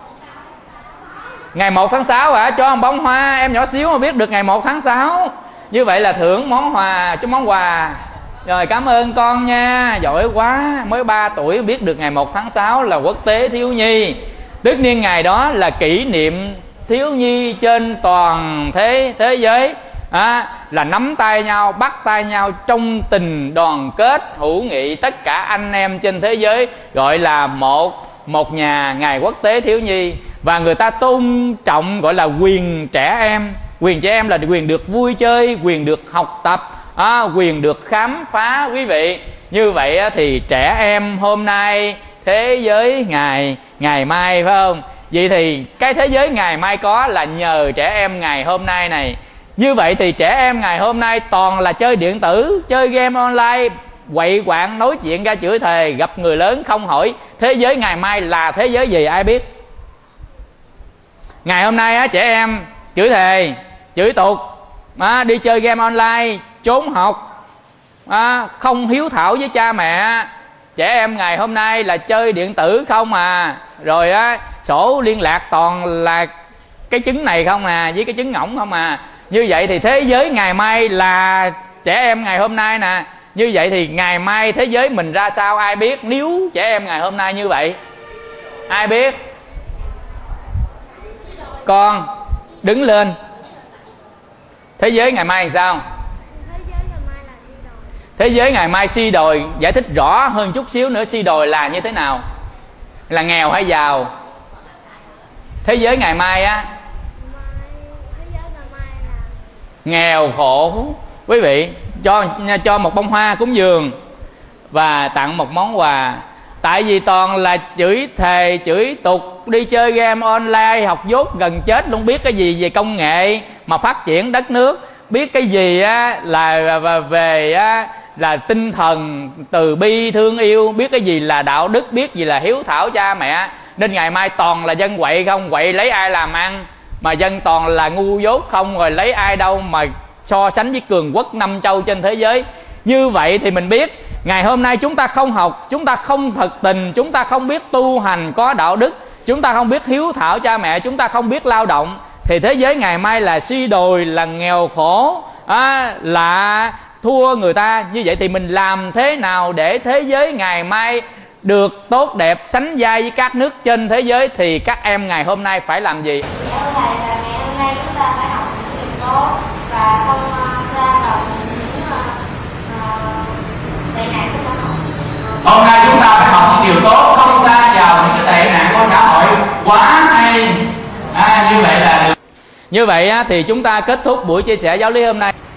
Ngày 1 tháng 6 hả? Cho một bông hoa. Em nhỏ xíu mà biết được ngày 1 tháng 6. Như vậy là thưởng món hoa, chứ món quà. Rồi cảm ơn con nha, giỏi quá. Mới 3 tuổi biết được ngày 1 tháng 6 là Quốc tế Thiếu nhi. Tất nhiên ngày đó là kỷ niệm thiếu nhi trên toàn thế giới. Là nắm tay nhau, bắt tay nhau trong tình đoàn kết hữu nghị, tất cả anh em trên thế giới, gọi là một nhà Ngày Quốc tế Thiếu nhi. và người ta tôn trọng gọi là quyền trẻ em. Quyền trẻ em là quyền được vui chơi, quyền được học tập, quyền được khám phá quý vị. Như vậy thì trẻ em hôm nay, thế giới ngày mai, phải không? Vậy thì cái thế giới ngày mai có là nhờ trẻ em ngày hôm nay này. Như vậy thì trẻ em ngày hôm nay toàn là chơi điện tử, chơi game online, quậy quạng, nói chuyện ra chửi thề, gặp người lớn không hỏi thế giới ngày mai là thế giới gì ai biết. Ngày hôm nay trẻ em chửi thề, chửi tục, đi chơi game online, trốn học, không hiếu thảo với cha mẹ. Trẻ em ngày hôm nay là chơi điện tử không rồi sổ liên lạc toàn là cái trứng này không với cái trứng ngỗng không Như vậy thì thế giới ngày mai là trẻ em ngày hôm nay nè. Như vậy thì ngày mai thế giới mình ra sao ai biết, nếu trẻ em ngày hôm nay như vậy ai biết. Con đứng lên. Thế giới ngày mai thì sao? Thế giới ngày mai suy đồi. Giải thích rõ hơn chút xíu nữa, suy đồi là như thế nào? Là nghèo hay giàu? Thế giới ngày mai nghèo khổ. Quý vị cho một bông hoa cúng dường và tặng một món quà. Tại vì toàn là chửi thề, chửi tục, đi chơi game online, học dốt gần chết luôn, biết cái gì về công nghệ mà phát triển đất nước, biết cái gì là về là tinh thần từ bi thương yêu, biết cái gì là đạo đức, biết gì là hiếu thảo cha mẹ. Nên ngày mai toàn là dân quậy không, quậy lấy ai làm ăn, mà dân toàn là ngu dốt không, rồi lấy ai đâu mà so sánh với cường quốc 5 châu trên thế giới. Như vậy thì mình biết ngày hôm nay chúng ta không học, chúng ta không thực tình, chúng ta không biết tu hành có đạo đức, chúng ta không biết hiếu thảo cha mẹ, chúng ta không biết lao động, thì thế giới ngày mai là suy đồi, là nghèo khổ, là thua người ta. Như vậy thì mình làm thế nào để thế giới ngày mai được tốt đẹp, sánh vai với các nước trên thế giới? Thì các em ngày hôm nay phải làm gì? Thầy là ngày hôm nay chúng ta phải học những điều tốt và không ra vào những tệ nạn của xã hội. Hôm nay chúng ta phải học những điều tốt, không ra vào những cái tệ nạn của xã hội. Quá hay. Như vậy là được. Như vậy thì chúng ta kết thúc buổi chia sẻ giáo lý hôm nay.